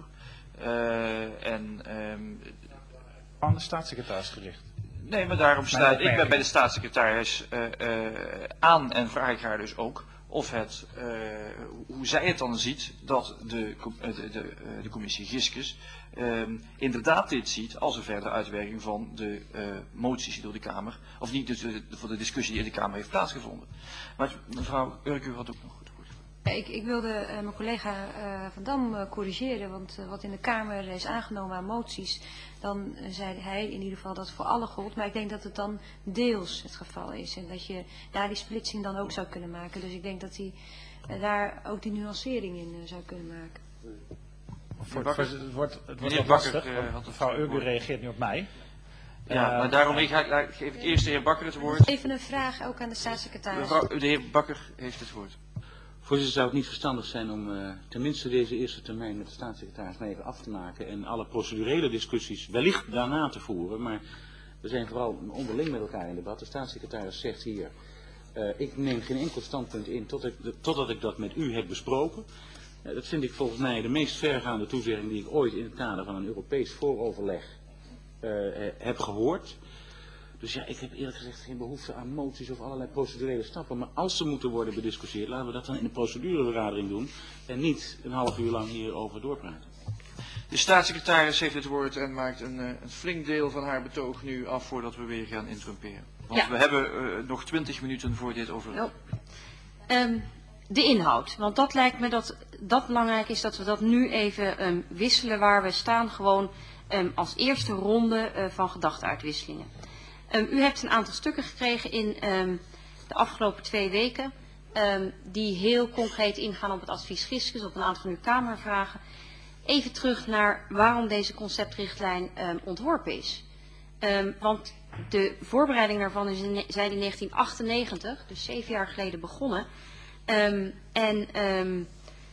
S1: Uh, en, um,
S5: aan de staatssecretaris gericht.
S1: Nee, maar daarom sta ik ben bij de staatssecretaris uh, uh, aan en vraag ik haar dus ook of het, uh, hoe zij het dan ziet dat de, de, de, de commissie Giskes uh, inderdaad dit ziet als een verdere uitwerking van de uh, moties die door de Kamer, of niet dus de, de, voor de discussie die in de Kamer heeft plaatsgevonden. Maar mevrouw Urke had ook nog goed.
S3: Ik, ik wilde uh, mijn collega uh, Van Dam uh, corrigeren, want uh, wat in de Kamer is aangenomen aan moties, dan uh, zei hij in ieder geval dat voor alle gold, maar ik denk dat het dan deels het geval is en dat je daar die splitsing dan ook zou kunnen maken. Dus ik denk dat hij uh, daar ook die nuancering in uh, zou kunnen maken.
S5: Voor, voor, het wordt, het wordt
S1: wat
S5: lastig,
S1: Bakker, uh,
S5: want mevrouw Urke reageert nu op mij.
S1: Ja,
S5: uh,
S1: maar daarom ik ga, ik geef ik eerst de heer Bakker het woord.
S3: Even een vraag ook aan de staatssecretaris.
S1: Mevrouw, de heer Bakker heeft het woord.
S7: Voorzitter, zou het niet verstandig zijn om uh, tenminste deze eerste termijn met de staatssecretaris mee even af te maken en alle procedurele discussies wellicht daarna te voeren, maar we zijn vooral onderling met elkaar in debat. De staatssecretaris zegt hier, uh, ik neem geen enkel standpunt in tot ik, totdat ik dat met u heb besproken. Uh, dat vind ik volgens mij de meest vergaande toezegging die ik ooit in het kader van een Europees vooroverleg uh, heb gehoord. Dus ja, ik heb eerlijk gezegd geen behoefte aan moties of allerlei procedurele stappen. Maar als ze moeten worden bediscussieerd, laten we dat dan in de procedurevergadering doen. En niet een half uur lang hierover doorpraten.
S1: De staatssecretaris heeft het woord en maakt een, een flink deel van haar betoog nu af voordat we weer gaan interrumperen. Want ja. we hebben uh, nog twintig minuten voor dit overleg.
S8: Oh. Um, de inhoud, want dat lijkt me dat dat belangrijk is dat we dat nu even um, wisselen waar we staan. Gewoon um, als eerste ronde uh, van gedachtenuitwisselingen. Um, u hebt een aantal stukken gekregen in um, de afgelopen twee weken um, die heel concreet ingaan op het advies Giskes, op een aantal van uw Kamervragen. Even terug naar waarom deze conceptrichtlijn um, ontworpen is. Um, want de voorbereiding daarvan is in, zijn in negentien achtennegentig, dus zeven jaar geleden begonnen. Um, en um,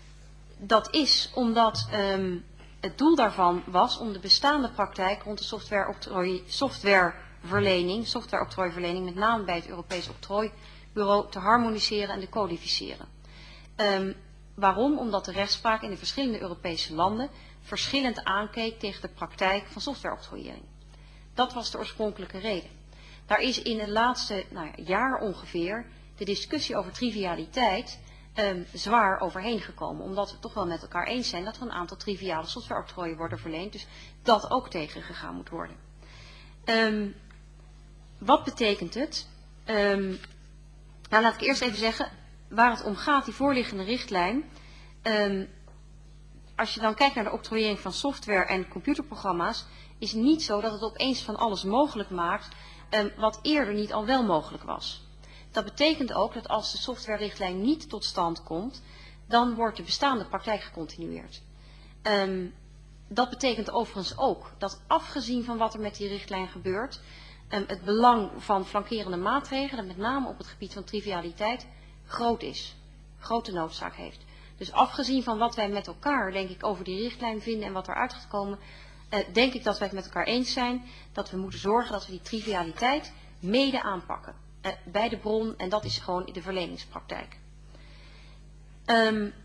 S8: dat is omdat um, het doel daarvan was om de bestaande praktijk rond de software, software verlening, softwareoctrooiverlening, met name bij het Europees Octrooibureau, te harmoniseren en te codificeren. Um, waarom? Omdat de rechtspraak in de verschillende Europese landen verschillend aankeek tegen de praktijk van softwareoctrooiering. Dat was de oorspronkelijke reden. Daar is in het laatste nou ja, jaar ongeveer de discussie over trivialiteit um, zwaar overheen gekomen. Omdat we toch wel met elkaar eens zijn dat er een aantal triviale softwareoctrooien worden verleend. Dus dat ook tegengegaan moet worden. Um, Wat betekent het? Um, nou, laat ik eerst even zeggen waar het om gaat, die voorliggende richtlijn. Um, als je dan kijkt naar de octrooiering van software en computerprogramma's, is het niet zo dat het opeens van alles mogelijk maakt um, wat eerder niet al wel mogelijk was. Dat betekent ook dat als de softwarerichtlijn niet tot stand komt, dan wordt de bestaande praktijk gecontinueerd. Um, dat betekent overigens ook dat afgezien van wat er met die richtlijn gebeurt, Um, het belang van flankerende maatregelen, met name op het gebied van trivialiteit, groot is. Grote noodzaak heeft. Dus afgezien van wat wij met elkaar, denk ik, over die richtlijn vinden en wat eruit gaat komen, uh, denk ik dat wij het met elkaar eens zijn dat we moeten zorgen dat we die trivialiteit mede aanpakken. Uh, bij de bron, en dat is gewoon in de verleningspraktijk. Um,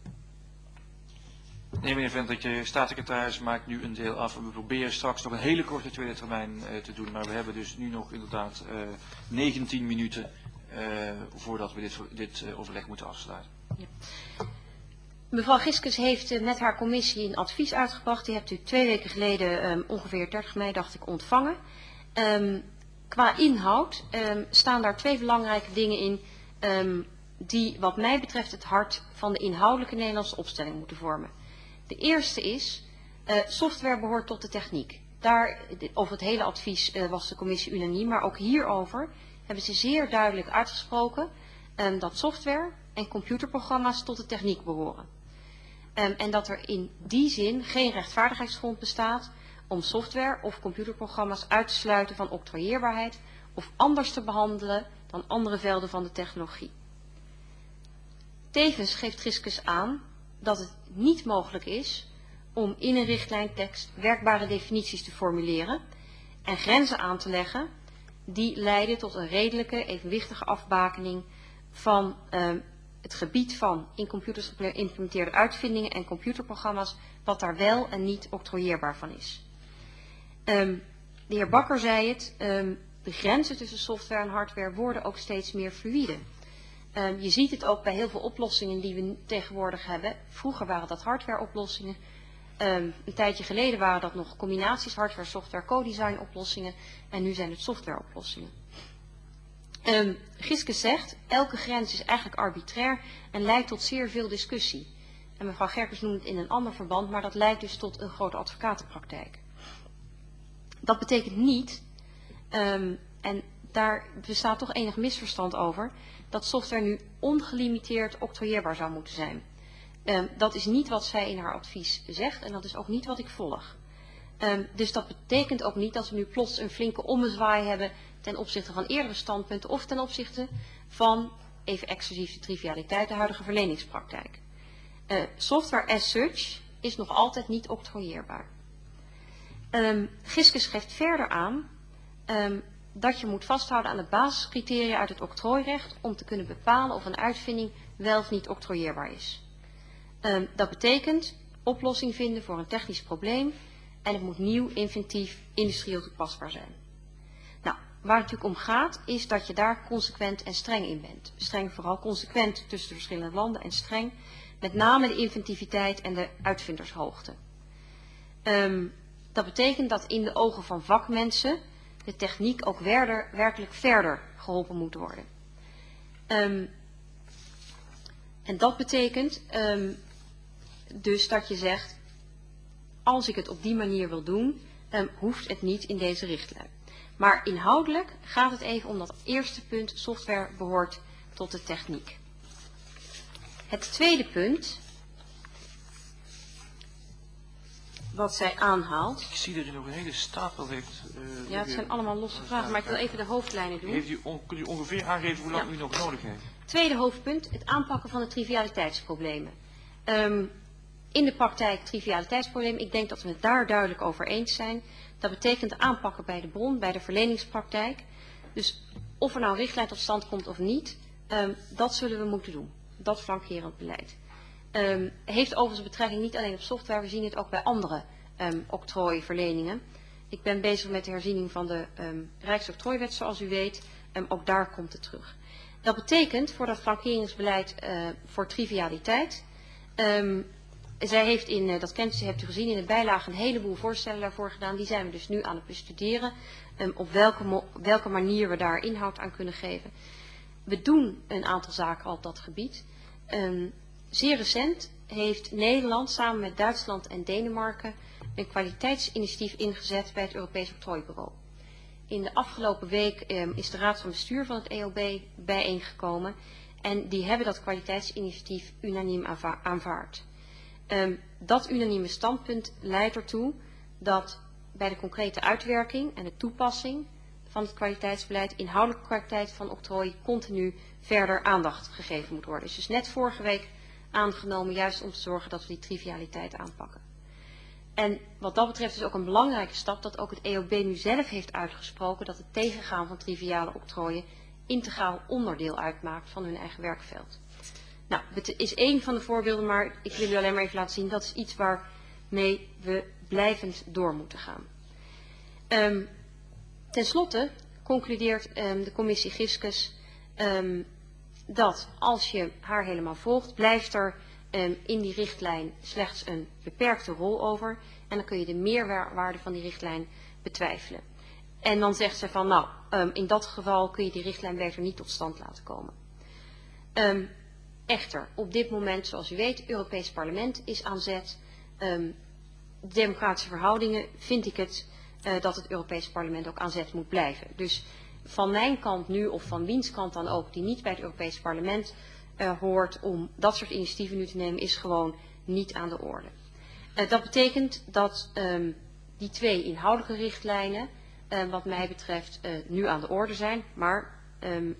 S1: Nee, meneer Vent, dat je staatssecretaris maakt nu een deel af. We proberen straks nog een hele korte tweede termijn uh, te doen. Maar we hebben dus nu nog inderdaad uh, negentien minuten uh, voordat we dit, dit uh, overleg moeten afsluiten.
S8: Ja. Mevrouw Giskes heeft uh, met haar commissie een advies uitgebracht. Die hebt u twee weken geleden, um, ongeveer dertig mei, dacht ik, ontvangen. Um, qua inhoud um, staan daar twee belangrijke dingen in um, die wat mij betreft het hart van de inhoudelijke Nederlandse opstelling moeten vormen. De eerste is, uh, software behoort tot de techniek. Daar, over het hele advies uh, was de commissie unaniem, maar ook hierover hebben ze zeer duidelijk uitgesproken um, dat software en computerprogramma's tot de techniek behoren. Um, en dat er in die zin geen rechtvaardigheidsgrond bestaat om software of computerprogramma's uit te sluiten van octrooieerbaarheid of anders te behandelen dan andere velden van de technologie. Tevens geeft Giskes aan dat het niet mogelijk is om in een richtlijntekst werkbare definities te formuleren en grenzen aan te leggen die leiden tot een redelijke, evenwichtige afbakening van um, het gebied van in computers geïmplementeerde uitvindingen en computerprogramma's, wat daar wel en niet octrooieerbaar van is. Um, de heer Bakker zei het, um, de grenzen tussen software en hardware worden ook steeds meer fluïde. Um, je ziet het ook bij heel veel oplossingen die we tegenwoordig hebben. Vroeger waren dat hardware-oplossingen. Um, een tijdje geleden waren dat nog combinaties hardware, software, co-design oplossingen. En nu zijn het software-oplossingen. Um, Giske zegt, elke grens is eigenlijk arbitrair en leidt tot zeer veel discussie. En mevrouw Gerkens noemt het in een ander verband, maar dat leidt dus tot een grote advocatenpraktijk. Dat betekent niet, um, en daar bestaat toch enig misverstand over, dat software nu ongelimiteerd octrooieerbaar zou moeten zijn. Um, dat is niet wat zij in haar advies zegt en dat is ook niet wat ik volg. Um, dus dat betekent ook niet dat we nu plots een flinke ommezwaai hebben ten opzichte van eerdere standpunten of ten opzichte van, even exclusief de trivialiteit, de huidige verleningspraktijk. Uh, software as such is nog altijd niet octrooieerbaar. Um, Giske geeft verder aan um, dat je moet vasthouden aan de basiscriteria uit het octrooirecht om te kunnen bepalen of een uitvinding wel of niet octrooieerbaar is. Um, dat betekent oplossing vinden voor een technisch probleem en het moet nieuw, inventief, industrieel toepasbaar zijn. Nou, waar het natuurlijk om gaat is dat je daar consequent en streng in bent. Streng vooral consequent tussen de verschillende landen en streng met name de inventiviteit en de uitvindershoogte. Um, dat betekent dat in de ogen van vakmensen de techniek ook verder, werkelijk verder geholpen moet worden. Um, en dat betekent um, dus dat je zegt, als ik het op die manier wil doen, um, hoeft het niet in deze richtlijn. Maar inhoudelijk gaat het even om dat eerste punt, software behoort tot de techniek. Het tweede punt, wat zij aanhaalt.
S1: Ik zie dat u nog een hele stapel heeft. Uh,
S8: ja, het zijn allemaal losse vragen, maar ik wil even de hoofdlijnen doen.
S1: Heeft u on, kunt u ongeveer aangeven hoe lang ja. u nog nodig heeft?
S8: Tweede hoofdpunt, het aanpakken van de trivialiteitsproblemen. Um, in de praktijk trivialiteitsproblemen, ik denk dat we het daar duidelijk over eens zijn. Dat betekent aanpakken bij de bron, bij de verleningspraktijk. Dus of er nou een richtlijn tot stand komt of niet, um, dat zullen we moeten doen. Dat flankerend beleid. Um, heeft overigens betrekking niet alleen op software, we zien het ook bij andere um, octrooiverleningen. Ik ben bezig met de herziening van de um, Rijksoctrooiwet, zoals u weet. Um, ook daar komt het terug. Dat betekent voor dat flankeringsbeleid uh, voor trivialiteit. Um, zij heeft in, uh, dat kent u, hebt u gezien, in de bijlage een heleboel voorstellen daarvoor gedaan. Die zijn we dus nu aan het bestuderen. Um, op welke, mo welke manier we daar inhoud aan kunnen geven. We doen een aantal zaken al op dat gebied. Um, zeer recent heeft Nederland samen met Duitsland en Denemarken een kwaliteitsinitiatief ingezet bij het Europees Octrooibureau. In de afgelopen week um, is de Raad van Bestuur van het E O B bijeengekomen en die hebben dat kwaliteitsinitiatief unaniem aanvaard. Um, dat unanieme standpunt leidt ertoe dat bij de concrete uitwerking en de toepassing van het kwaliteitsbeleid, inhoudelijke kwaliteit van octrooi, continu verder aandacht gegeven moet worden. Is dus net vorige week aangenomen, juist om te zorgen dat we die trivialiteit aanpakken. En wat dat betreft is ook een belangrijke stap dat ook het E O B nu zelf heeft uitgesproken dat het tegengaan van triviale octrooien integraal onderdeel uitmaakt van hun eigen werkveld. Nou, het is één van de voorbeelden, maar ik wil u alleen maar even laten zien, dat is iets waarmee we blijvend door moeten gaan. Um, ten slotte concludeert um, de commissie Giskes um, dat als je haar helemaal volgt, blijft er um, in die richtlijn slechts een beperkte rol over. En dan kun je de meerwaarde van die richtlijn betwijfelen. En dan zegt ze van, nou, um, in dat geval kun je die richtlijn beter niet tot stand laten komen. Um, echter, op dit moment, zoals u weet, het Europees Parlement is aan zet. Um, de democratische verhoudingen vind ik het uh, dat het Europees Parlement ook aan zet moet blijven. Dus van mijn kant nu, of van wiens kant dan ook, die niet bij het Europees Parlement uh, hoort om dat soort initiatieven nu te nemen, is gewoon niet aan de orde. Uh, dat betekent dat um, die twee inhoudelijke richtlijnen, uh, wat mij betreft, uh, nu aan de orde zijn. Maar um,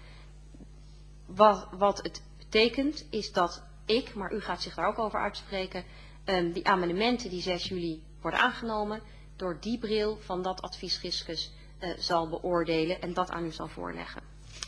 S8: wat, wat het betekent is dat ik, maar u gaat zich daar ook over uitspreken, um, die amendementen die zes juli worden aangenomen, door die bril van dat advies Giskes uh, zal beoordelen en dat aan u zal voorleggen.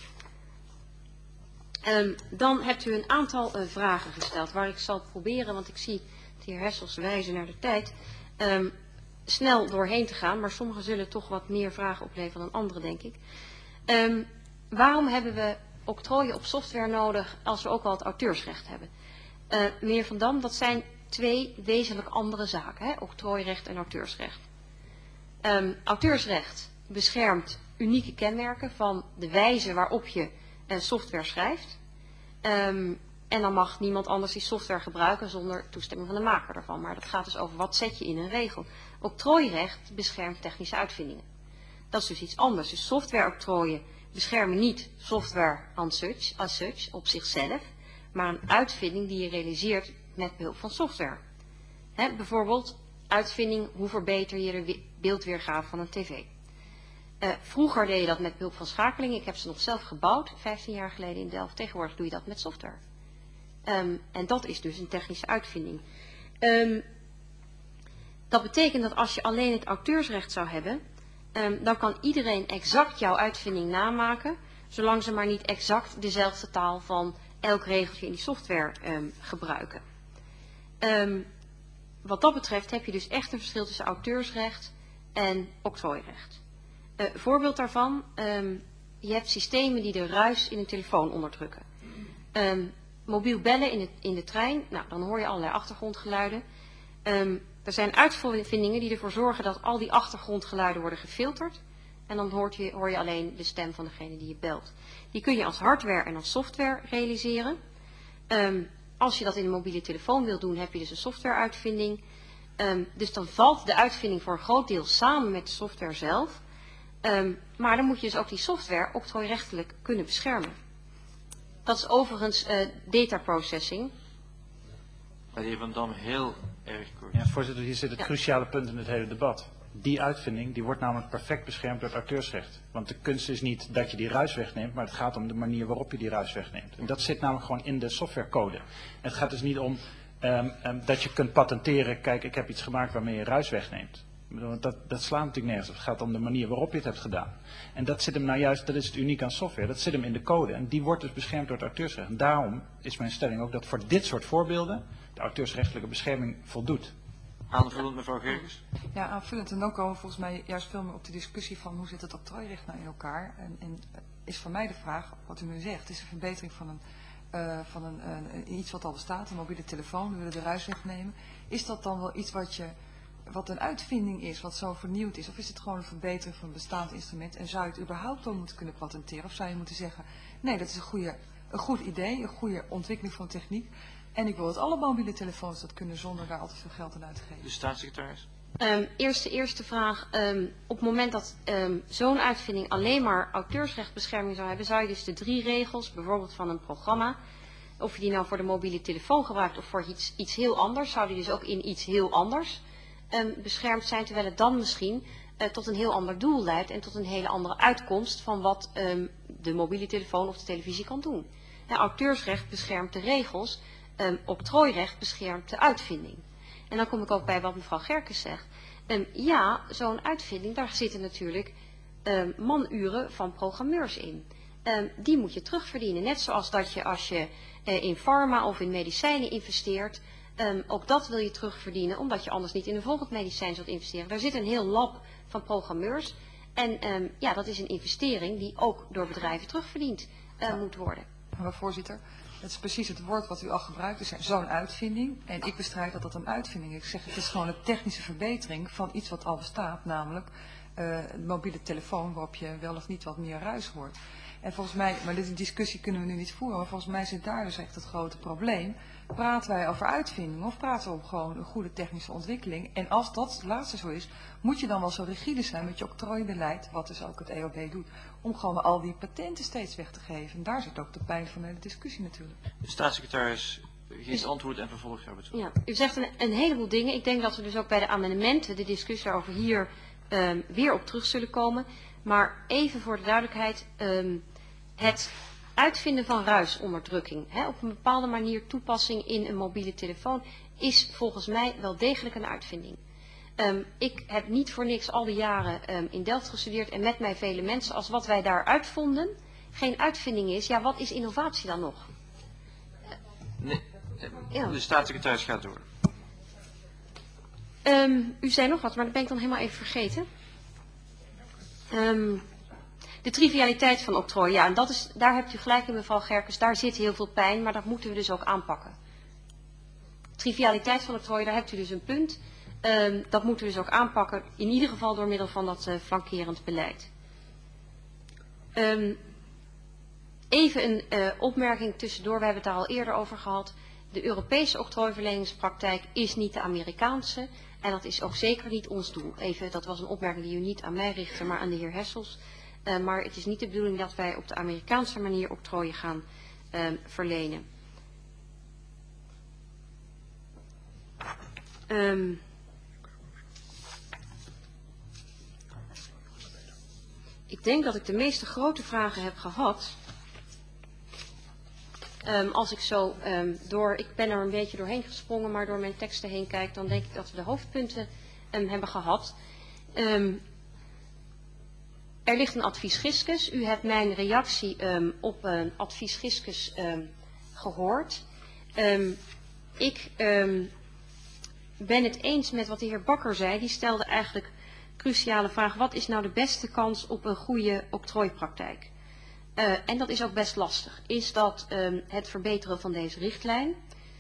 S8: Um, dan hebt u een aantal uh, vragen gesteld waar ik zal proberen, want ik zie de heer Hessels wijzen naar de tijd, um, snel doorheen te gaan, maar sommige zullen toch wat meer vragen opleveren dan andere, denk ik. Um, waarom hebben we octrooien op software nodig als we ook al het auteursrecht hebben? Uh, meneer Van Dam, dat zijn twee wezenlijk andere zaken, hè? Octrooirecht en auteursrecht. Um, auteursrecht beschermt unieke kenmerken van de wijze waarop je uh, software schrijft. Um, en dan mag niemand anders die software gebruiken zonder toestemming van de maker daarvan. Maar dat gaat dus over wat zet je in een regel. Octrooirecht beschermt technische uitvindingen. Dat is dus iets anders. Dus softwareoctrooien beschermen niet software as such, as such op zichzelf, maar een uitvinding die je realiseert met behulp van software. He, bijvoorbeeld uitvinding, hoe verbeter je de beeldweergave van een tv. Uh, vroeger deed je dat met behulp van schakeling. Ik heb ze nog zelf gebouwd, vijftien jaar geleden in Delft. Tegenwoordig doe je dat met software. Um, en dat is dus een technische uitvinding. Um, dat betekent dat als je alleen het auteursrecht zou hebben, um, dan kan iedereen exact jouw uitvinding namaken, zolang ze maar niet exact dezelfde taal van elk regeltje in die software um, gebruiken. Um, wat dat betreft heb je dus echt een verschil tussen auteursrecht en octrooirecht. Uh, voorbeeld daarvan, um, je hebt systemen die de ruis in een telefoon onderdrukken. Um, mobiel bellen in, het, in de trein, nou, dan hoor je allerlei achtergrondgeluiden. Um, er zijn uitvindingen die ervoor zorgen dat al die achtergrondgeluiden worden gefilterd. En dan hoort je, hoor je alleen de stem van degene die je belt. Die kun je als hardware en als software realiseren. Um, als je dat in een mobiele telefoon wilt doen, heb je dus een softwareuitvinding. Um, dus dan valt de uitvinding voor een groot deel samen met de software zelf. Um, maar dan moet je dus ook die software octrooirechtelijk kunnen beschermen. Dat is overigens uh, data processing.
S1: De heer Van Dam, heel erg kort.
S5: Ja, voorzitter, hier zit het
S8: Ja.
S5: cruciale punt in het hele debat. Die uitvinding die wordt namelijk perfect beschermd door het auteursrecht. Want de kunst is niet dat je die ruis wegneemt, maar het gaat om de manier waarop je die ruis wegneemt. En dat zit namelijk gewoon in de softwarecode. Het gaat dus niet om um, um, dat je kunt patenteren, kijk, ik heb iets gemaakt waarmee je ruis wegneemt. Dat, dat slaat natuurlijk nergens op. Het gaat om de manier waarop je het hebt gedaan. En dat zit hem nou juist, dat is het uniek aan software, dat zit hem in de code. En die wordt dus beschermd door het auteursrecht. En daarom is mijn stelling ook dat voor dit soort voorbeelden de auteursrechtelijke bescherming voldoet.
S1: Aanvullend, mevrouw Gerkes.
S4: Ja, aanvullend. En dan komen we volgens mij juist veel meer op de discussie van hoe zit het octrooirecht nou in elkaar. En, en is voor mij de vraag, wat u nu zegt, is een verbetering van een, uh, van een, uh, iets wat al bestaat, een mobiele telefoon, we willen de ruis wegnemen. Is dat dan wel iets wat je... wat een uitvinding is, wat zo vernieuwd is, of is het gewoon een verbetering van een bestaand instrument en zou je het überhaupt dan moeten kunnen patenteren, of zou je moeten zeggen, nee, dat is een, goede, een goed idee, een goede ontwikkeling van techniek en ik wil dat alle mobiele telefoons dat kunnen zonder daar altijd veel geld aan uit te geven.
S1: De staatssecretaris.
S8: Um, eerste, eerste vraag, um, op het moment dat um, zo'n uitvinding alleen maar auteursrechtbescherming zou hebben, zou je dus de drie regels, bijvoorbeeld van een programma, of je die nou voor de mobiele telefoon gebruikt of voor iets, iets heel anders, zou die dus ook in iets heel anders Um, beschermd zijn, terwijl het dan misschien uh, tot een heel ander doel leidt en tot een hele andere uitkomst van wat um, de mobiele telefoon of de televisie kan doen. Ja, auteursrecht beschermt de regels, um, octrooirecht beschermt de uitvinding. En dan kom ik ook bij wat mevrouw Gerkes zegt. Um, ja, zo'n uitvinding, daar zitten natuurlijk um, manuren van programmeurs in. Um, die moet je terugverdienen, net zoals dat je als je uh, in pharma of in medicijnen investeert, Um, ook dat wil je terugverdienen, omdat je anders niet in een volgend medicijn zult investeren. Daar zit een heel lab van programmeurs. En um, ja, dat is een investering die ook door bedrijven terugverdiend uh, moet worden.
S4: Maar voorzitter, het is precies het woord wat u al gebruikt. Dus zo'n uitvinding. En ik bestrijd dat dat een uitvinding is. Ik zeg, het is gewoon een technische verbetering van iets wat al bestaat. Namelijk uh, de mobiele telefoon waarop je wel of niet wat meer ruis hoort. En volgens mij, maar deze discussie kunnen we nu niet voeren, maar volgens mij zit daar dus echt het grote probleem. Praten wij over uitvinding of praten we om gewoon een goede technische ontwikkeling? En als dat het laatste zo is, moet je dan wel zo rigide zijn met je octrooibeleid, wat dus ook het E O B doet, om gewoon al die patenten steeds weg te geven. En daar zit ook de pijn van de hele discussie natuurlijk.
S1: De staatssecretaris geeft antwoord en vervolg hebben we het.
S8: Ja, u zegt een, een heleboel dingen. Ik denk dat we dus ook bij de amendementen de discussie daarover hier um, weer op terug zullen komen. Maar even voor de duidelijkheid, um, het uitvinden van ruisonderdrukking, hè, op een bepaalde manier toepassing in een mobiele telefoon, is volgens mij wel degelijk een uitvinding. Um, ik heb niet voor niks al die jaren um, in Delft gestudeerd en met mij vele mensen. Als wat wij daar uitvonden geen uitvinding is, ja, wat is innovatie dan nog?
S1: Nee,
S8: Ja.
S1: de staatssecretaris gaat door.
S8: Um, u zei nog wat, maar dat ben ik dan helemaal even vergeten. Um, de trivialiteit van octrooi, ja, en dat is, daar hebt u gelijk in, mevrouw Gerkens, daar zit heel veel pijn, maar dat moeten we dus ook aanpakken. Trivialiteit van octrooi, daar hebt u dus een punt. Um, dat moeten we dus ook aanpakken, in ieder geval door middel van dat uh, flankerend beleid. Um, even een uh, opmerking tussendoor, we hebben het daar al eerder over gehad. De Europese octrooiverleningspraktijk is niet de Amerikaanse en dat is ook zeker niet ons doel. Even, dat was een opmerking die u niet aan mij richtte, maar aan de heer Hessels. Uh, maar het is niet de bedoeling dat wij op de Amerikaanse manier octrooien gaan uh, verlenen. Um, ik denk dat ik de meeste grote vragen heb gehad. Um, als ik zo um, door, ik ben er een beetje doorheen gesprongen, maar door mijn teksten heen kijk, dan denk ik dat we de hoofdpunten um, hebben gehad. Um, er ligt een advies Giscus. U hebt mijn reactie um, op een advies Giscus um, gehoord. Um, ik um, ben het eens met wat de heer Bakker zei. Die stelde eigenlijk cruciale vraag: wat is nou de beste kans op een goede octrooipraktijk? Uh, en dat is ook best lastig. Is dat um, het verbeteren van deze richtlijn,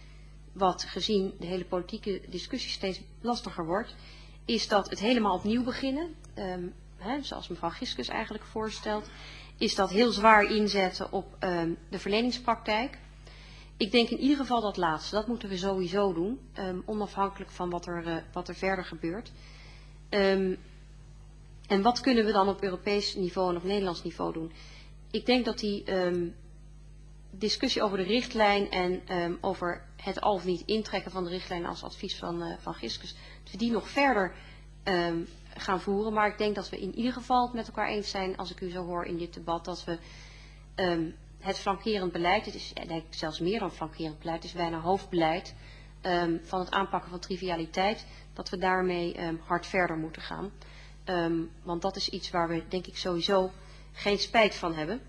S8: wat gezien de hele politieke discussie steeds lastiger wordt, is dat het helemaal opnieuw beginnen, um, hè, zoals mevrouw Giscus eigenlijk voorstelt, is dat heel zwaar inzetten op um, de verleningspraktijk. Ik denk in ieder geval dat laatste, dat moeten we sowieso doen, um, onafhankelijk van wat er, uh, wat er verder gebeurt. Um, en wat kunnen we dan op Europees niveau en op Nederlands niveau doen? Ik denk dat die um, discussie over de richtlijn en um, over het al of niet intrekken van de richtlijn als advies van, uh, van Giscus, dat we die nog verder um, gaan voeren. Maar ik denk dat we in ieder geval het met elkaar eens zijn, als ik u zo hoor in dit debat, dat we um, het flankerend beleid, het is denk ik zelfs meer dan flankerend beleid, het is bijna hoofdbeleid um, van het aanpakken van trivialiteit, dat we daarmee um, hard verder moeten gaan. Um, want dat is iets waar we denk ik sowieso geen spijt van hebben.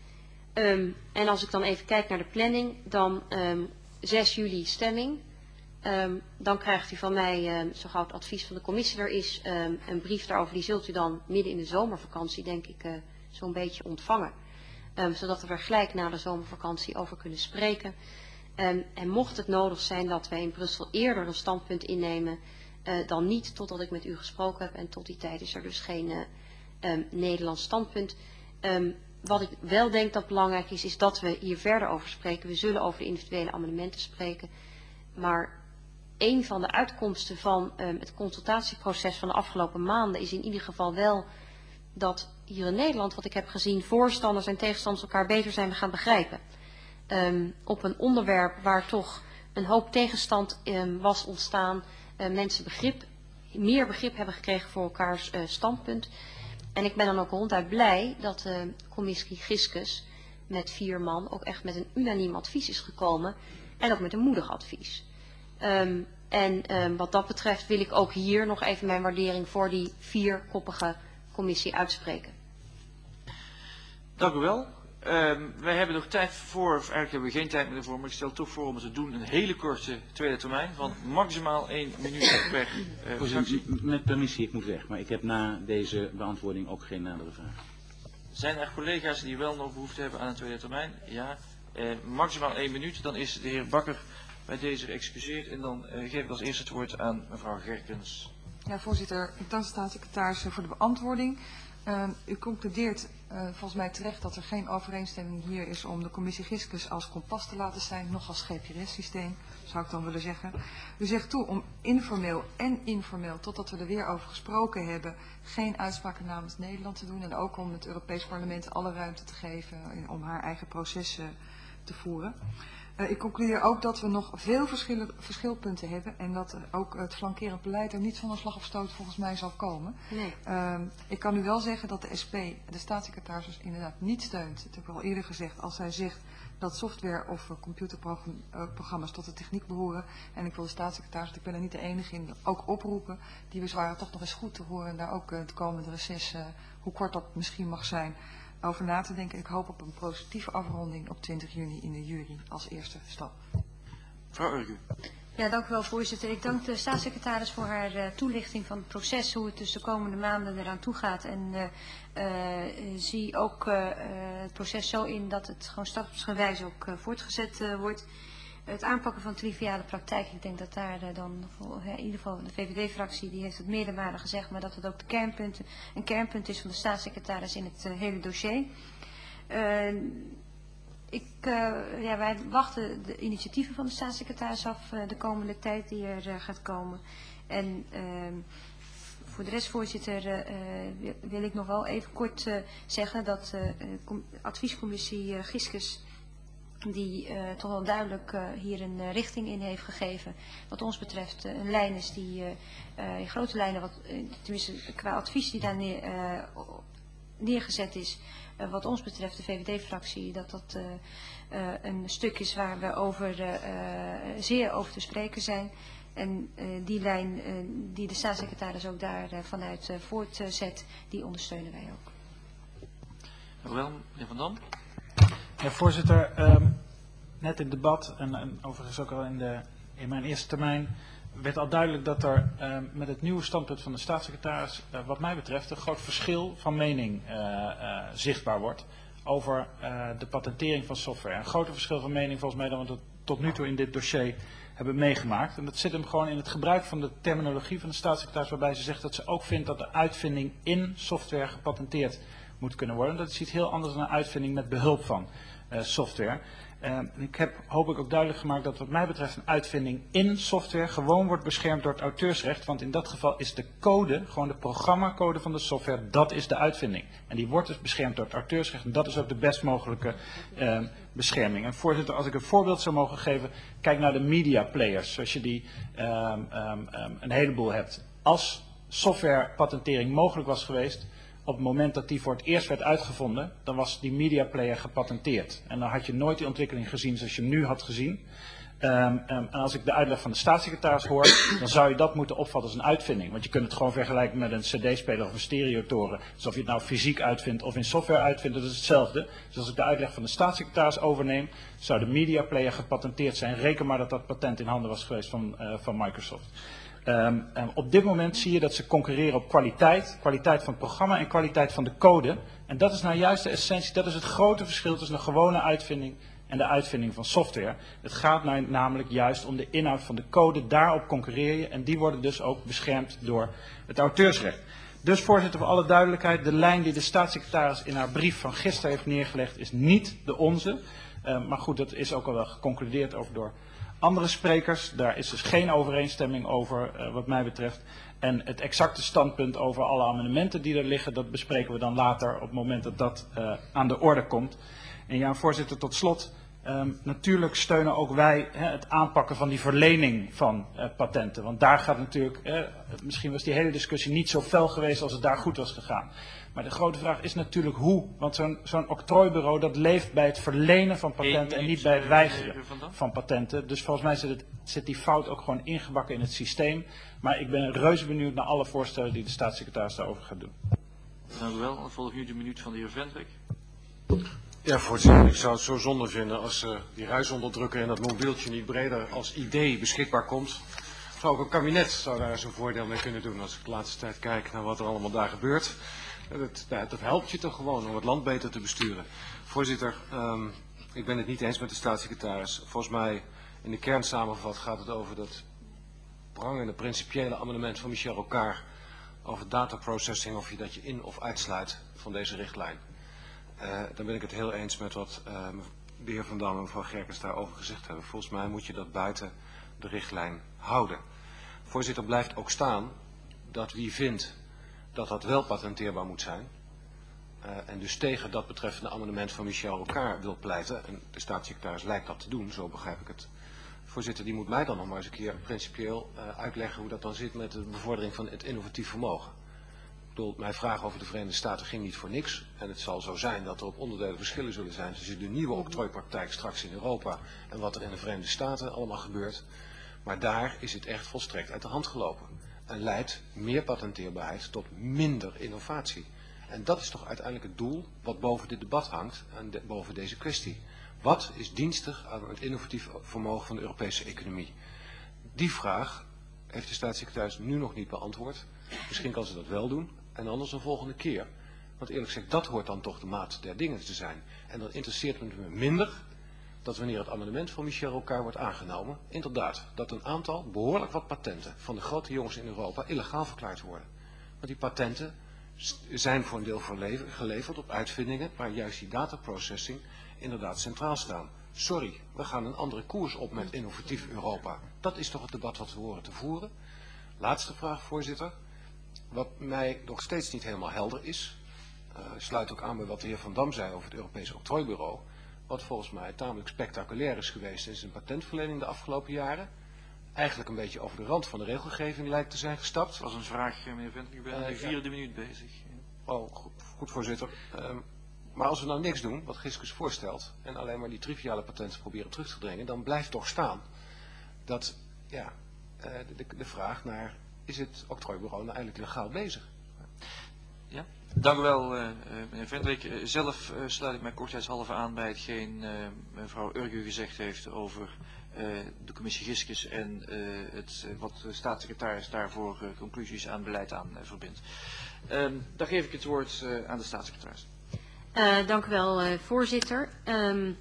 S8: Um, en als ik dan even kijk naar de planning, dan um, zes juli stemming. Um, dan krijgt u van mij, um, zo gauw het advies van de commissie er is, um, een brief daarover. Die zult u dan midden in de zomervakantie, denk ik, uh, zo'n beetje ontvangen. Um, zodat we er gelijk na de zomervakantie over kunnen spreken. Um, en mocht het nodig zijn dat wij in Brussel eerder een standpunt innemen, uh, dan niet totdat ik met u gesproken heb. En tot die tijd is er dus geen uh, um, Nederlands standpunt. Um, wat ik wel denk dat belangrijk is, is dat we hier verder over spreken. We zullen over de individuele amendementen spreken. Maar een van de uitkomsten van um, het consultatieproces van de afgelopen maanden is in ieder geval wel dat hier in Nederland, wat ik heb gezien, voorstanders en tegenstanders elkaar beter zijn gaan begrijpen. Um, op een onderwerp waar toch een hoop tegenstand um, was ontstaan, uh, mensen begrip, meer begrip hebben gekregen voor elkaars uh, standpunt. En ik ben dan ook ronduit blij dat de uh, commissie Giscus met vier man ook echt met een unaniem advies is gekomen en ook met een moedig advies. Um, en um, wat dat betreft wil ik ook hier nog even mijn waardering voor die vierkoppige commissie uitspreken.
S1: Dank u wel. Um, wij hebben nog tijd voor, of eigenlijk hebben we geen tijd meer voor, maar ik stel toch voor om het te doen een hele korte tweede termijn van maximaal één minuut per uh, fractie.
S7: Met permissie, ik moet weg, maar ik heb na deze beantwoording ook geen nadere vragen.
S1: Zijn er collega's die wel nog behoefte hebben aan een tweede termijn? Ja, uh, maximaal één minuut. Dan is de heer Bakker bij deze geëxcuseerd en dan uh, geef ik als eerste het woord aan mevrouw Gerkens.
S4: Ja, voorzitter, ik dank de staatssecretaris voor de beantwoording. Uh, u concludeert uh, volgens mij terecht dat er geen overeenstemming hier is om de commissie Giscus als kompas te laten zijn, nog als G P R-systeem, zou ik dan willen zeggen. U zegt toe om informeel en informeel, totdat we er weer over gesproken hebben, geen uitspraken namens Nederland te doen en ook om het Europees Parlement alle ruimte te geven om haar eigen processen te voeren. Uh, ik concludeer ook dat we nog veel verschilpunten hebben en dat ook het flankerend beleid er niet van een slag of stoot volgens mij zal komen.
S8: Nee.
S4: Uh, ik kan u wel zeggen dat de S P de staatssecretaris dus inderdaad niet steunt. Dat heb ik al eerder gezegd. Als zij zegt dat software of computerprogramma's tot de techniek behoren. En ik wil de staatssecretaris, want ik ben er niet de enige in, ook oproepen. Die bezwaren toch nog eens goed te horen en daar ook uh, het komende reces, uh, hoe kort dat misschien mag zijn, over na te denken. Ik hoop op een positieve afronding op twintig juni in de jury als eerste stap.
S1: Mevrouw Urgu.
S3: Ja, dank u wel, voorzitter. Ik dank de staatssecretaris voor haar uh, toelichting van het proces, hoe het dus de komende maanden eraan toe gaat. En uh, uh, zie ook uh, het proces zo in dat het gewoon stapsgewijs ook uh, voortgezet uh, wordt. Het aanpakken van triviale praktijk, ik denk dat daar uh, dan, ja, in ieder geval de V V D-fractie, die heeft het meerdere malen gezegd, maar dat het ook de kernpunten, een kernpunt is van de staatssecretaris in het uh, hele dossier. Uh, Ik, uh, ja, wij wachten de initiatieven van de staatssecretaris af uh, de komende tijd die er uh, gaat komen. En uh, voor de rest, voorzitter, uh, wil, wil ik nog wel even kort uh, zeggen dat de uh, adviescommissie uh, Giskes, die uh, toch wel duidelijk uh, hier een uh, richting in heeft gegeven, wat ons betreft uh, een lijn is die uh, uh, in grote lijnen, wat, uh, tenminste qua advies die daar neer, uh, neergezet is, Uh, wat ons betreft, de V V D-fractie, dat dat uh, uh, een stuk is waar we over, uh, uh, zeer over te spreken zijn. En uh, die lijn uh, die de staatssecretaris ook daar uh, vanuit uh, voortzet, die ondersteunen wij ook.
S1: Dank u wel, meneer Van Dam.
S5: Ja, voorzitter, um, net in het debat en, en overigens ook al in, de, in mijn eerste termijn werd al duidelijk dat er uh, met het nieuwe standpunt van de staatssecretaris, uh, wat mij betreft, een groot verschil van mening uh, uh, zichtbaar wordt over uh, de patentering van software. Een groter verschil van mening volgens mij dan we tot, tot nu toe in dit dossier hebben meegemaakt. En dat zit hem gewoon in het gebruik van de terminologie van de staatssecretaris, waarbij ze zegt dat ze ook vindt dat de uitvinding in software gepatenteerd moet kunnen worden. Dat is iets heel anders dan een uitvinding met behulp van uh, software. Uh, ik heb hoop ik ook duidelijk gemaakt dat wat mij betreft een uitvinding in software gewoon wordt beschermd door het auteursrecht. Want in dat geval is de code, gewoon de programmacode van de software, dat is de uitvinding. En die wordt dus beschermd door het auteursrecht en dat is ook de best mogelijke uh, bescherming. En voorzitter, als ik een voorbeeld zou mogen geven, kijk naar de media players, zoals je die um, um, um, een heleboel hebt. Als softwarepatentering mogelijk was geweest, op het moment dat die voor het eerst werd uitgevonden, dan was die media player gepatenteerd. En dan had je nooit die ontwikkeling gezien zoals je nu had gezien. Um, um, en als ik de uitleg van de staatssecretaris hoor, dan zou je dat moeten opvatten als een uitvinding. Want je kunt het gewoon vergelijken met een cd-speler of een stereotoren. Dus of je het nou fysiek uitvindt of in software uitvindt, dat is hetzelfde. Dus als ik de uitleg van de staatssecretaris overneem, zou de media player gepatenteerd zijn. Reken maar dat dat patent in handen was geweest van, uh, van Microsoft. Um, um, op dit moment zie je dat ze concurreren op kwaliteit, kwaliteit van het programma en kwaliteit van de code. En dat is nou juist de essentie, dat is het grote verschil tussen een gewone uitvinding en de uitvinding van software. Het gaat nou namelijk juist om de inhoud van de code, daarop concurreer je en die worden dus ook beschermd door het auteursrecht. Dus voorzitter, voor alle duidelijkheid, de lijn die de staatssecretaris in haar brief van gisteren heeft neergelegd is niet de onze. Uh, maar goed, dat is ook al wel geconcludeerd over door andere sprekers. Daar is dus geen overeenstemming over uh, wat mij betreft. En het exacte standpunt over alle amendementen die er liggen, dat bespreken we dan later op het moment dat dat uh, aan de orde komt. En ja, voorzitter, tot slot. Um, natuurlijk steunen ook wij hè, het aanpakken van die verlening van uh, patenten. Want daar gaat natuurlijk, eh, misschien was die hele discussie niet zo fel geweest als het daar goed was gegaan. Maar de grote vraag is natuurlijk hoe. Want zo'n zo'n octrooibureau dat leeft bij het verlenen van patenten en niet bij het weigeren van patenten. Dus volgens mij zit, het, zit die fout ook gewoon ingebakken in het systeem. Maar ik ben reuze benieuwd naar alle voorstellen die de staatssecretaris daarover gaat doen.
S1: Dank u wel. Dan volgt nu de minuut van de heer Vendrik.
S6: Ja, voorzitter, ik zou het zo zonde vinden als uh, die ruisonderdrukker en dat mobieltje niet breder als idee beschikbaar komt. Zou ook een kabinet zou daar zijn voordeel mee kunnen doen als ik de laatste tijd kijk naar wat er allemaal daar gebeurt. Dat, dat, dat helpt je toch gewoon om het land beter te besturen. Voorzitter, um, ik ben het niet eens met de staatssecretaris. Volgens mij, in de kern samengevat, gaat het over dat prangende principiële amendement van Michel Rocard over dataprocessing, of je dat je in- of uitsluit van deze richtlijn. Uh, dan ben ik het heel eens met wat uh, de heer Van Dam en mevrouw Gerkens daarover gezegd hebben. Volgens mij moet je dat buiten de richtlijn houden. Voorzitter, blijft ook staan dat wie vindt dat dat wel patenteerbaar moet zijn,
S2: uh, en dus tegen dat betreffende amendement van Michel Rocard wil pleiten, en de staatssecretaris lijkt dat te doen, zo begrijp ik het. Voorzitter, die moet mij dan nog maar eens een keer principieel uh, uitleggen hoe dat dan zit met de bevordering van het innovatief vermogen. Ik bedoel, mijn vraag over de Verenigde Staten ging niet voor niks. En het zal zo zijn dat er op onderdelen verschillen zullen zijn tussen de nieuwe octrooipraktijk straks in Europa en wat er in de Verenigde Staten allemaal gebeurt. Maar daar is het echt volstrekt uit de hand gelopen. En leidt meer patenteerbaarheid tot minder innovatie. En dat is toch uiteindelijk het doel wat boven dit debat hangt en de, boven deze kwestie. Wat is dienstig aan het innovatief vermogen van de Europese economie? Die vraag heeft de staatssecretaris nu nog niet beantwoord. Misschien kan ze dat wel doen en anders een volgende keer. Want eerlijk gezegd, dat hoort dan toch de maat der dingen te zijn. En dan interesseert het me minder dat wanneer het amendement van Michel Rocard wordt aangenomen, inderdaad, dat een aantal, behoorlijk wat patenten van de grote jongens in Europa illegaal verklaard worden. Want die patenten zijn voor een deel geleverd op uitvindingen waar juist die dataprocessing inderdaad centraal staan. Sorry, we gaan een andere koers op met innovatief Europa. Dat is toch het debat wat we horen te voeren. Laatste vraag, voorzitter. Wat mij nog steeds niet helemaal helder is, uh, sluit ook aan bij wat de heer Van Dam zei over het Europese octrooibureau, wat volgens mij tamelijk spectaculair is geweest in zijn patentverlening de afgelopen jaren. Eigenlijk een beetje over de rand van de regelgeving lijkt te zijn gestapt.
S1: Dat was een vraag, meneer Vent, ik ben aan de uh, vierde ja. minuut bezig.
S2: Oh, goed, goed voorzitter. Um, maar als we nou niks doen, wat Giscus voorstelt, en alleen maar die triviale patenten proberen terug te dringen, dan blijft toch staan dat, ja, uh, de, de vraag naar, is het octrooibureau nou eigenlijk legaal bezig?
S1: Ja, dank u wel, uh, meneer Vendrik. Uh, zelf uh, sluit ik mij kortheidshalve aan bij hetgeen uh, mevrouw Urgu gezegd heeft over uh, de commissie Giscus en uh, het, uh, wat de staatssecretaris daarvoor uh, conclusies aan beleid aan uh, verbindt. Uh, dan geef ik het woord uh, aan de staatssecretaris.
S8: Uh, dank u wel, uh, voorzitter. Um,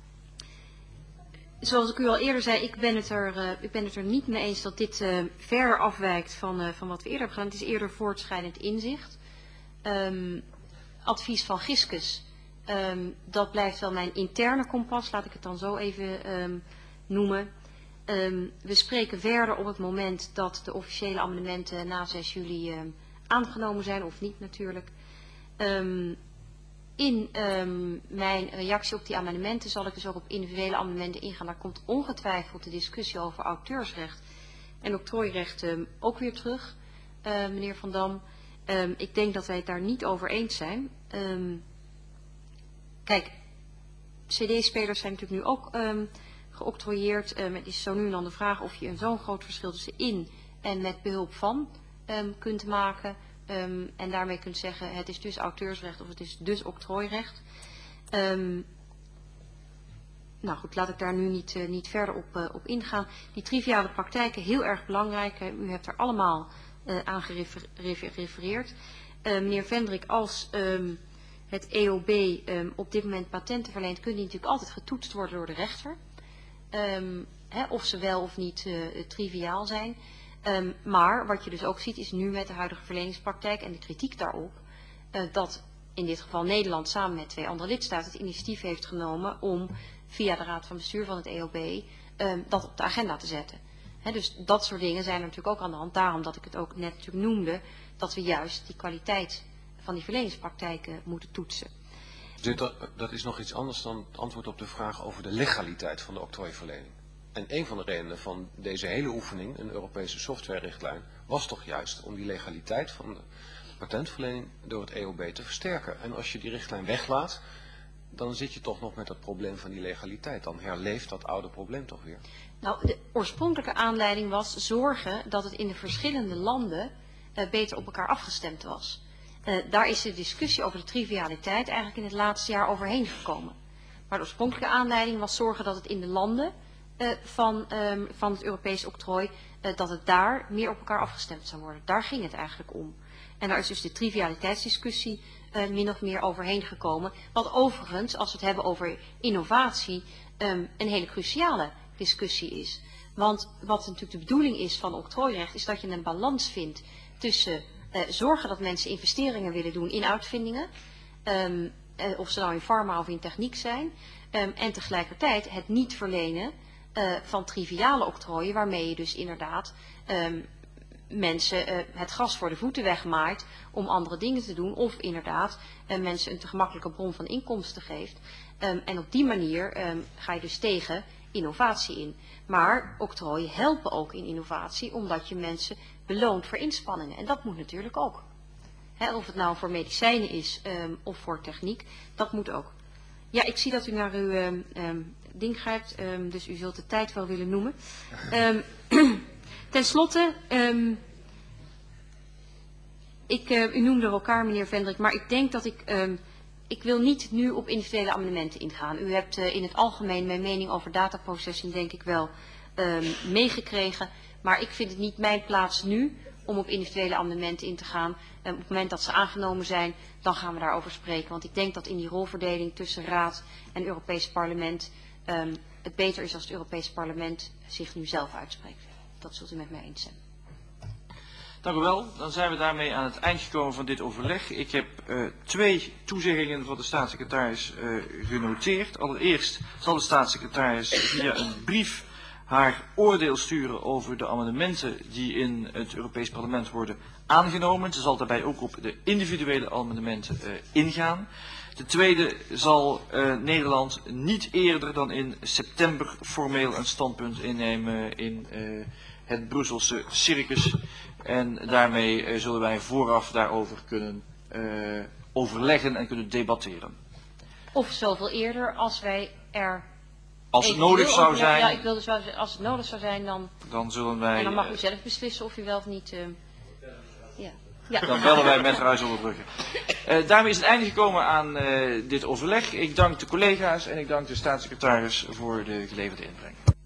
S8: zoals ik u al eerder zei, ik ben het er, uh, ik ben het er niet mee eens dat dit uh, verder afwijkt van, uh, van wat we eerder hebben gedaan. Het is eerder voortschrijdend inzicht. Um, advies van Giscus, um, dat blijft wel mijn interne kompas, laat ik het dan zo even um, noemen. Um, we spreken verder op het moment dat de officiële amendementen na zes juli um, aangenomen zijn, of niet natuurlijk. Um, in um, mijn reactie op die amendementen zal ik dus ook op individuele amendementen ingaan. Daar komt ongetwijfeld de discussie over auteursrecht en octrooirecht um, ook weer terug, uh, meneer Van Dam. Um, ik denk dat wij het daar niet over eens zijn. Um, kijk, C D-spelers zijn natuurlijk nu ook um, geoctrooieerd. Um, het is zo nu en dan de vraag of je een zo'n groot verschil tussen in en met behulp van um, kunt maken. Um, en daarmee kunt zeggen het is dus auteursrecht of het is dus octrooirecht. Um, nou goed, laat ik daar nu niet, uh, niet verder op, uh, op ingaan. Die triviale praktijken, heel erg belangrijk. Uh, u heeft er allemaal uh, aan gerefereerd. Uh, meneer Vendrik, als um, het E O B um, op dit moment patenten verleent, kunnen die natuurlijk altijd getoetst worden door de rechter. Um, hè, of ze wel of niet uh, triviaal zijn. Um, maar wat je dus ook ziet is nu met de huidige verleningspraktijk en de kritiek daarop, uh, dat in dit geval Nederland samen met twee andere lidstaten het initiatief heeft genomen om via de Raad van Bestuur van het E O B um, dat op de agenda te zetten. He, dus dat soort dingen zijn er natuurlijk ook aan de hand. Daarom dat ik het ook net natuurlijk noemde, dat we juist die kwaliteit van die verleningspraktijken moeten toetsen.
S2: Dit, dat is nog iets anders dan het antwoord op de vraag over de legaliteit van de octrooiverlening. En een van de redenen van deze hele oefening, een Europese softwarerichtlijn, was toch juist om die legaliteit van de patentverlening door het E O B te versterken. En als je die richtlijn weglaat, dan zit je toch nog met het probleem van die legaliteit. Dan herleeft dat oude probleem toch weer.
S8: Nou, de oorspronkelijke aanleiding was zorgen dat het in de verschillende landen uh, beter op elkaar afgestemd was. Uh, daar is de discussie over de trivialiteit eigenlijk in het laatste jaar overheen gekomen. Maar de oorspronkelijke aanleiding was zorgen dat het in de landen uh, van, um, van het Europees octrooi, uh, dat het daar meer op elkaar afgestemd zou worden. Daar ging het eigenlijk om. En daar is dus de trivialiteitsdiscussie uh, min of meer overheen gekomen. Wat overigens, als we het hebben over innovatie, um, een hele cruciale discussie is. Want wat natuurlijk de bedoeling is van octrooirecht, is dat je een balans vindt tussen uh, zorgen dat mensen investeringen willen doen in uitvindingen, um, uh, of ze nou in pharma of in techniek zijn, um, en tegelijkertijd het niet verlenen uh, van triviale octrooien, waarmee je dus inderdaad um, mensen uh, het gras voor de voeten wegmaait om andere dingen te doen. Of inderdaad uh, mensen een te gemakkelijke bron van inkomsten geeft. Um, en op die manier um, ga je dus tegen innovatie in. Maar octrooien helpen ook in innovatie omdat je mensen beloont voor inspanningen. En dat moet natuurlijk ook. He, of het nou voor medicijnen is um, of voor techniek, dat moet ook. Ja, ik zie dat u naar uw um, um, ding grijpt, um, dus u zult de tijd wel willen noemen. Um, ten slotte, um, ik, uh, u noemde elkaar, meneer Vendrik, maar ik denk dat ik... Um, Ik wil niet nu op individuele amendementen ingaan. U hebt uh, in het algemeen mijn mening over dataprocessing denk ik wel um, meegekregen. Maar ik vind het niet mijn plaats nu om op individuele amendementen in te gaan. Um, op het moment dat ze aangenomen zijn, dan gaan we daarover spreken. Want ik denk dat in die rolverdeling tussen Raad en Europees Parlement um, het beter is als het Europees Parlement zich nu zelf uitspreekt. Dat zult u met mij eens zijn.
S1: Dank u wel. Dan zijn we daarmee aan het eind gekomen van dit overleg. Ik heb uh, twee toezeggingen van de staatssecretaris uh, genoteerd. Allereerst zal de staatssecretaris via een brief haar oordeel sturen over de amendementen die in het Europees Parlement worden aangenomen. Ze zal daarbij ook op de individuele amendementen uh, ingaan. Ten tweede zal uh, Nederland niet eerder dan in september formeel een standpunt innemen in uh, het Brusselse circus. En daarmee uh, zullen wij vooraf daarover kunnen uh, overleggen en kunnen debatteren.
S8: Of zoveel eerder als wij er...
S1: Als het nodig zou zijn...
S8: Ja, ik wilde zo, als het nodig zou zijn, dan...
S1: Dan zullen wij...
S8: En dan mag u zelf beslissen of u wel of niet... Uh, ja. Ja.
S1: Dan bellen wij met Ruijs Overbrugge. Uh, daarmee is het einde gekomen aan uh, dit overleg. Ik dank de collega's en ik dank de staatssecretaris voor de geleverde inbreng.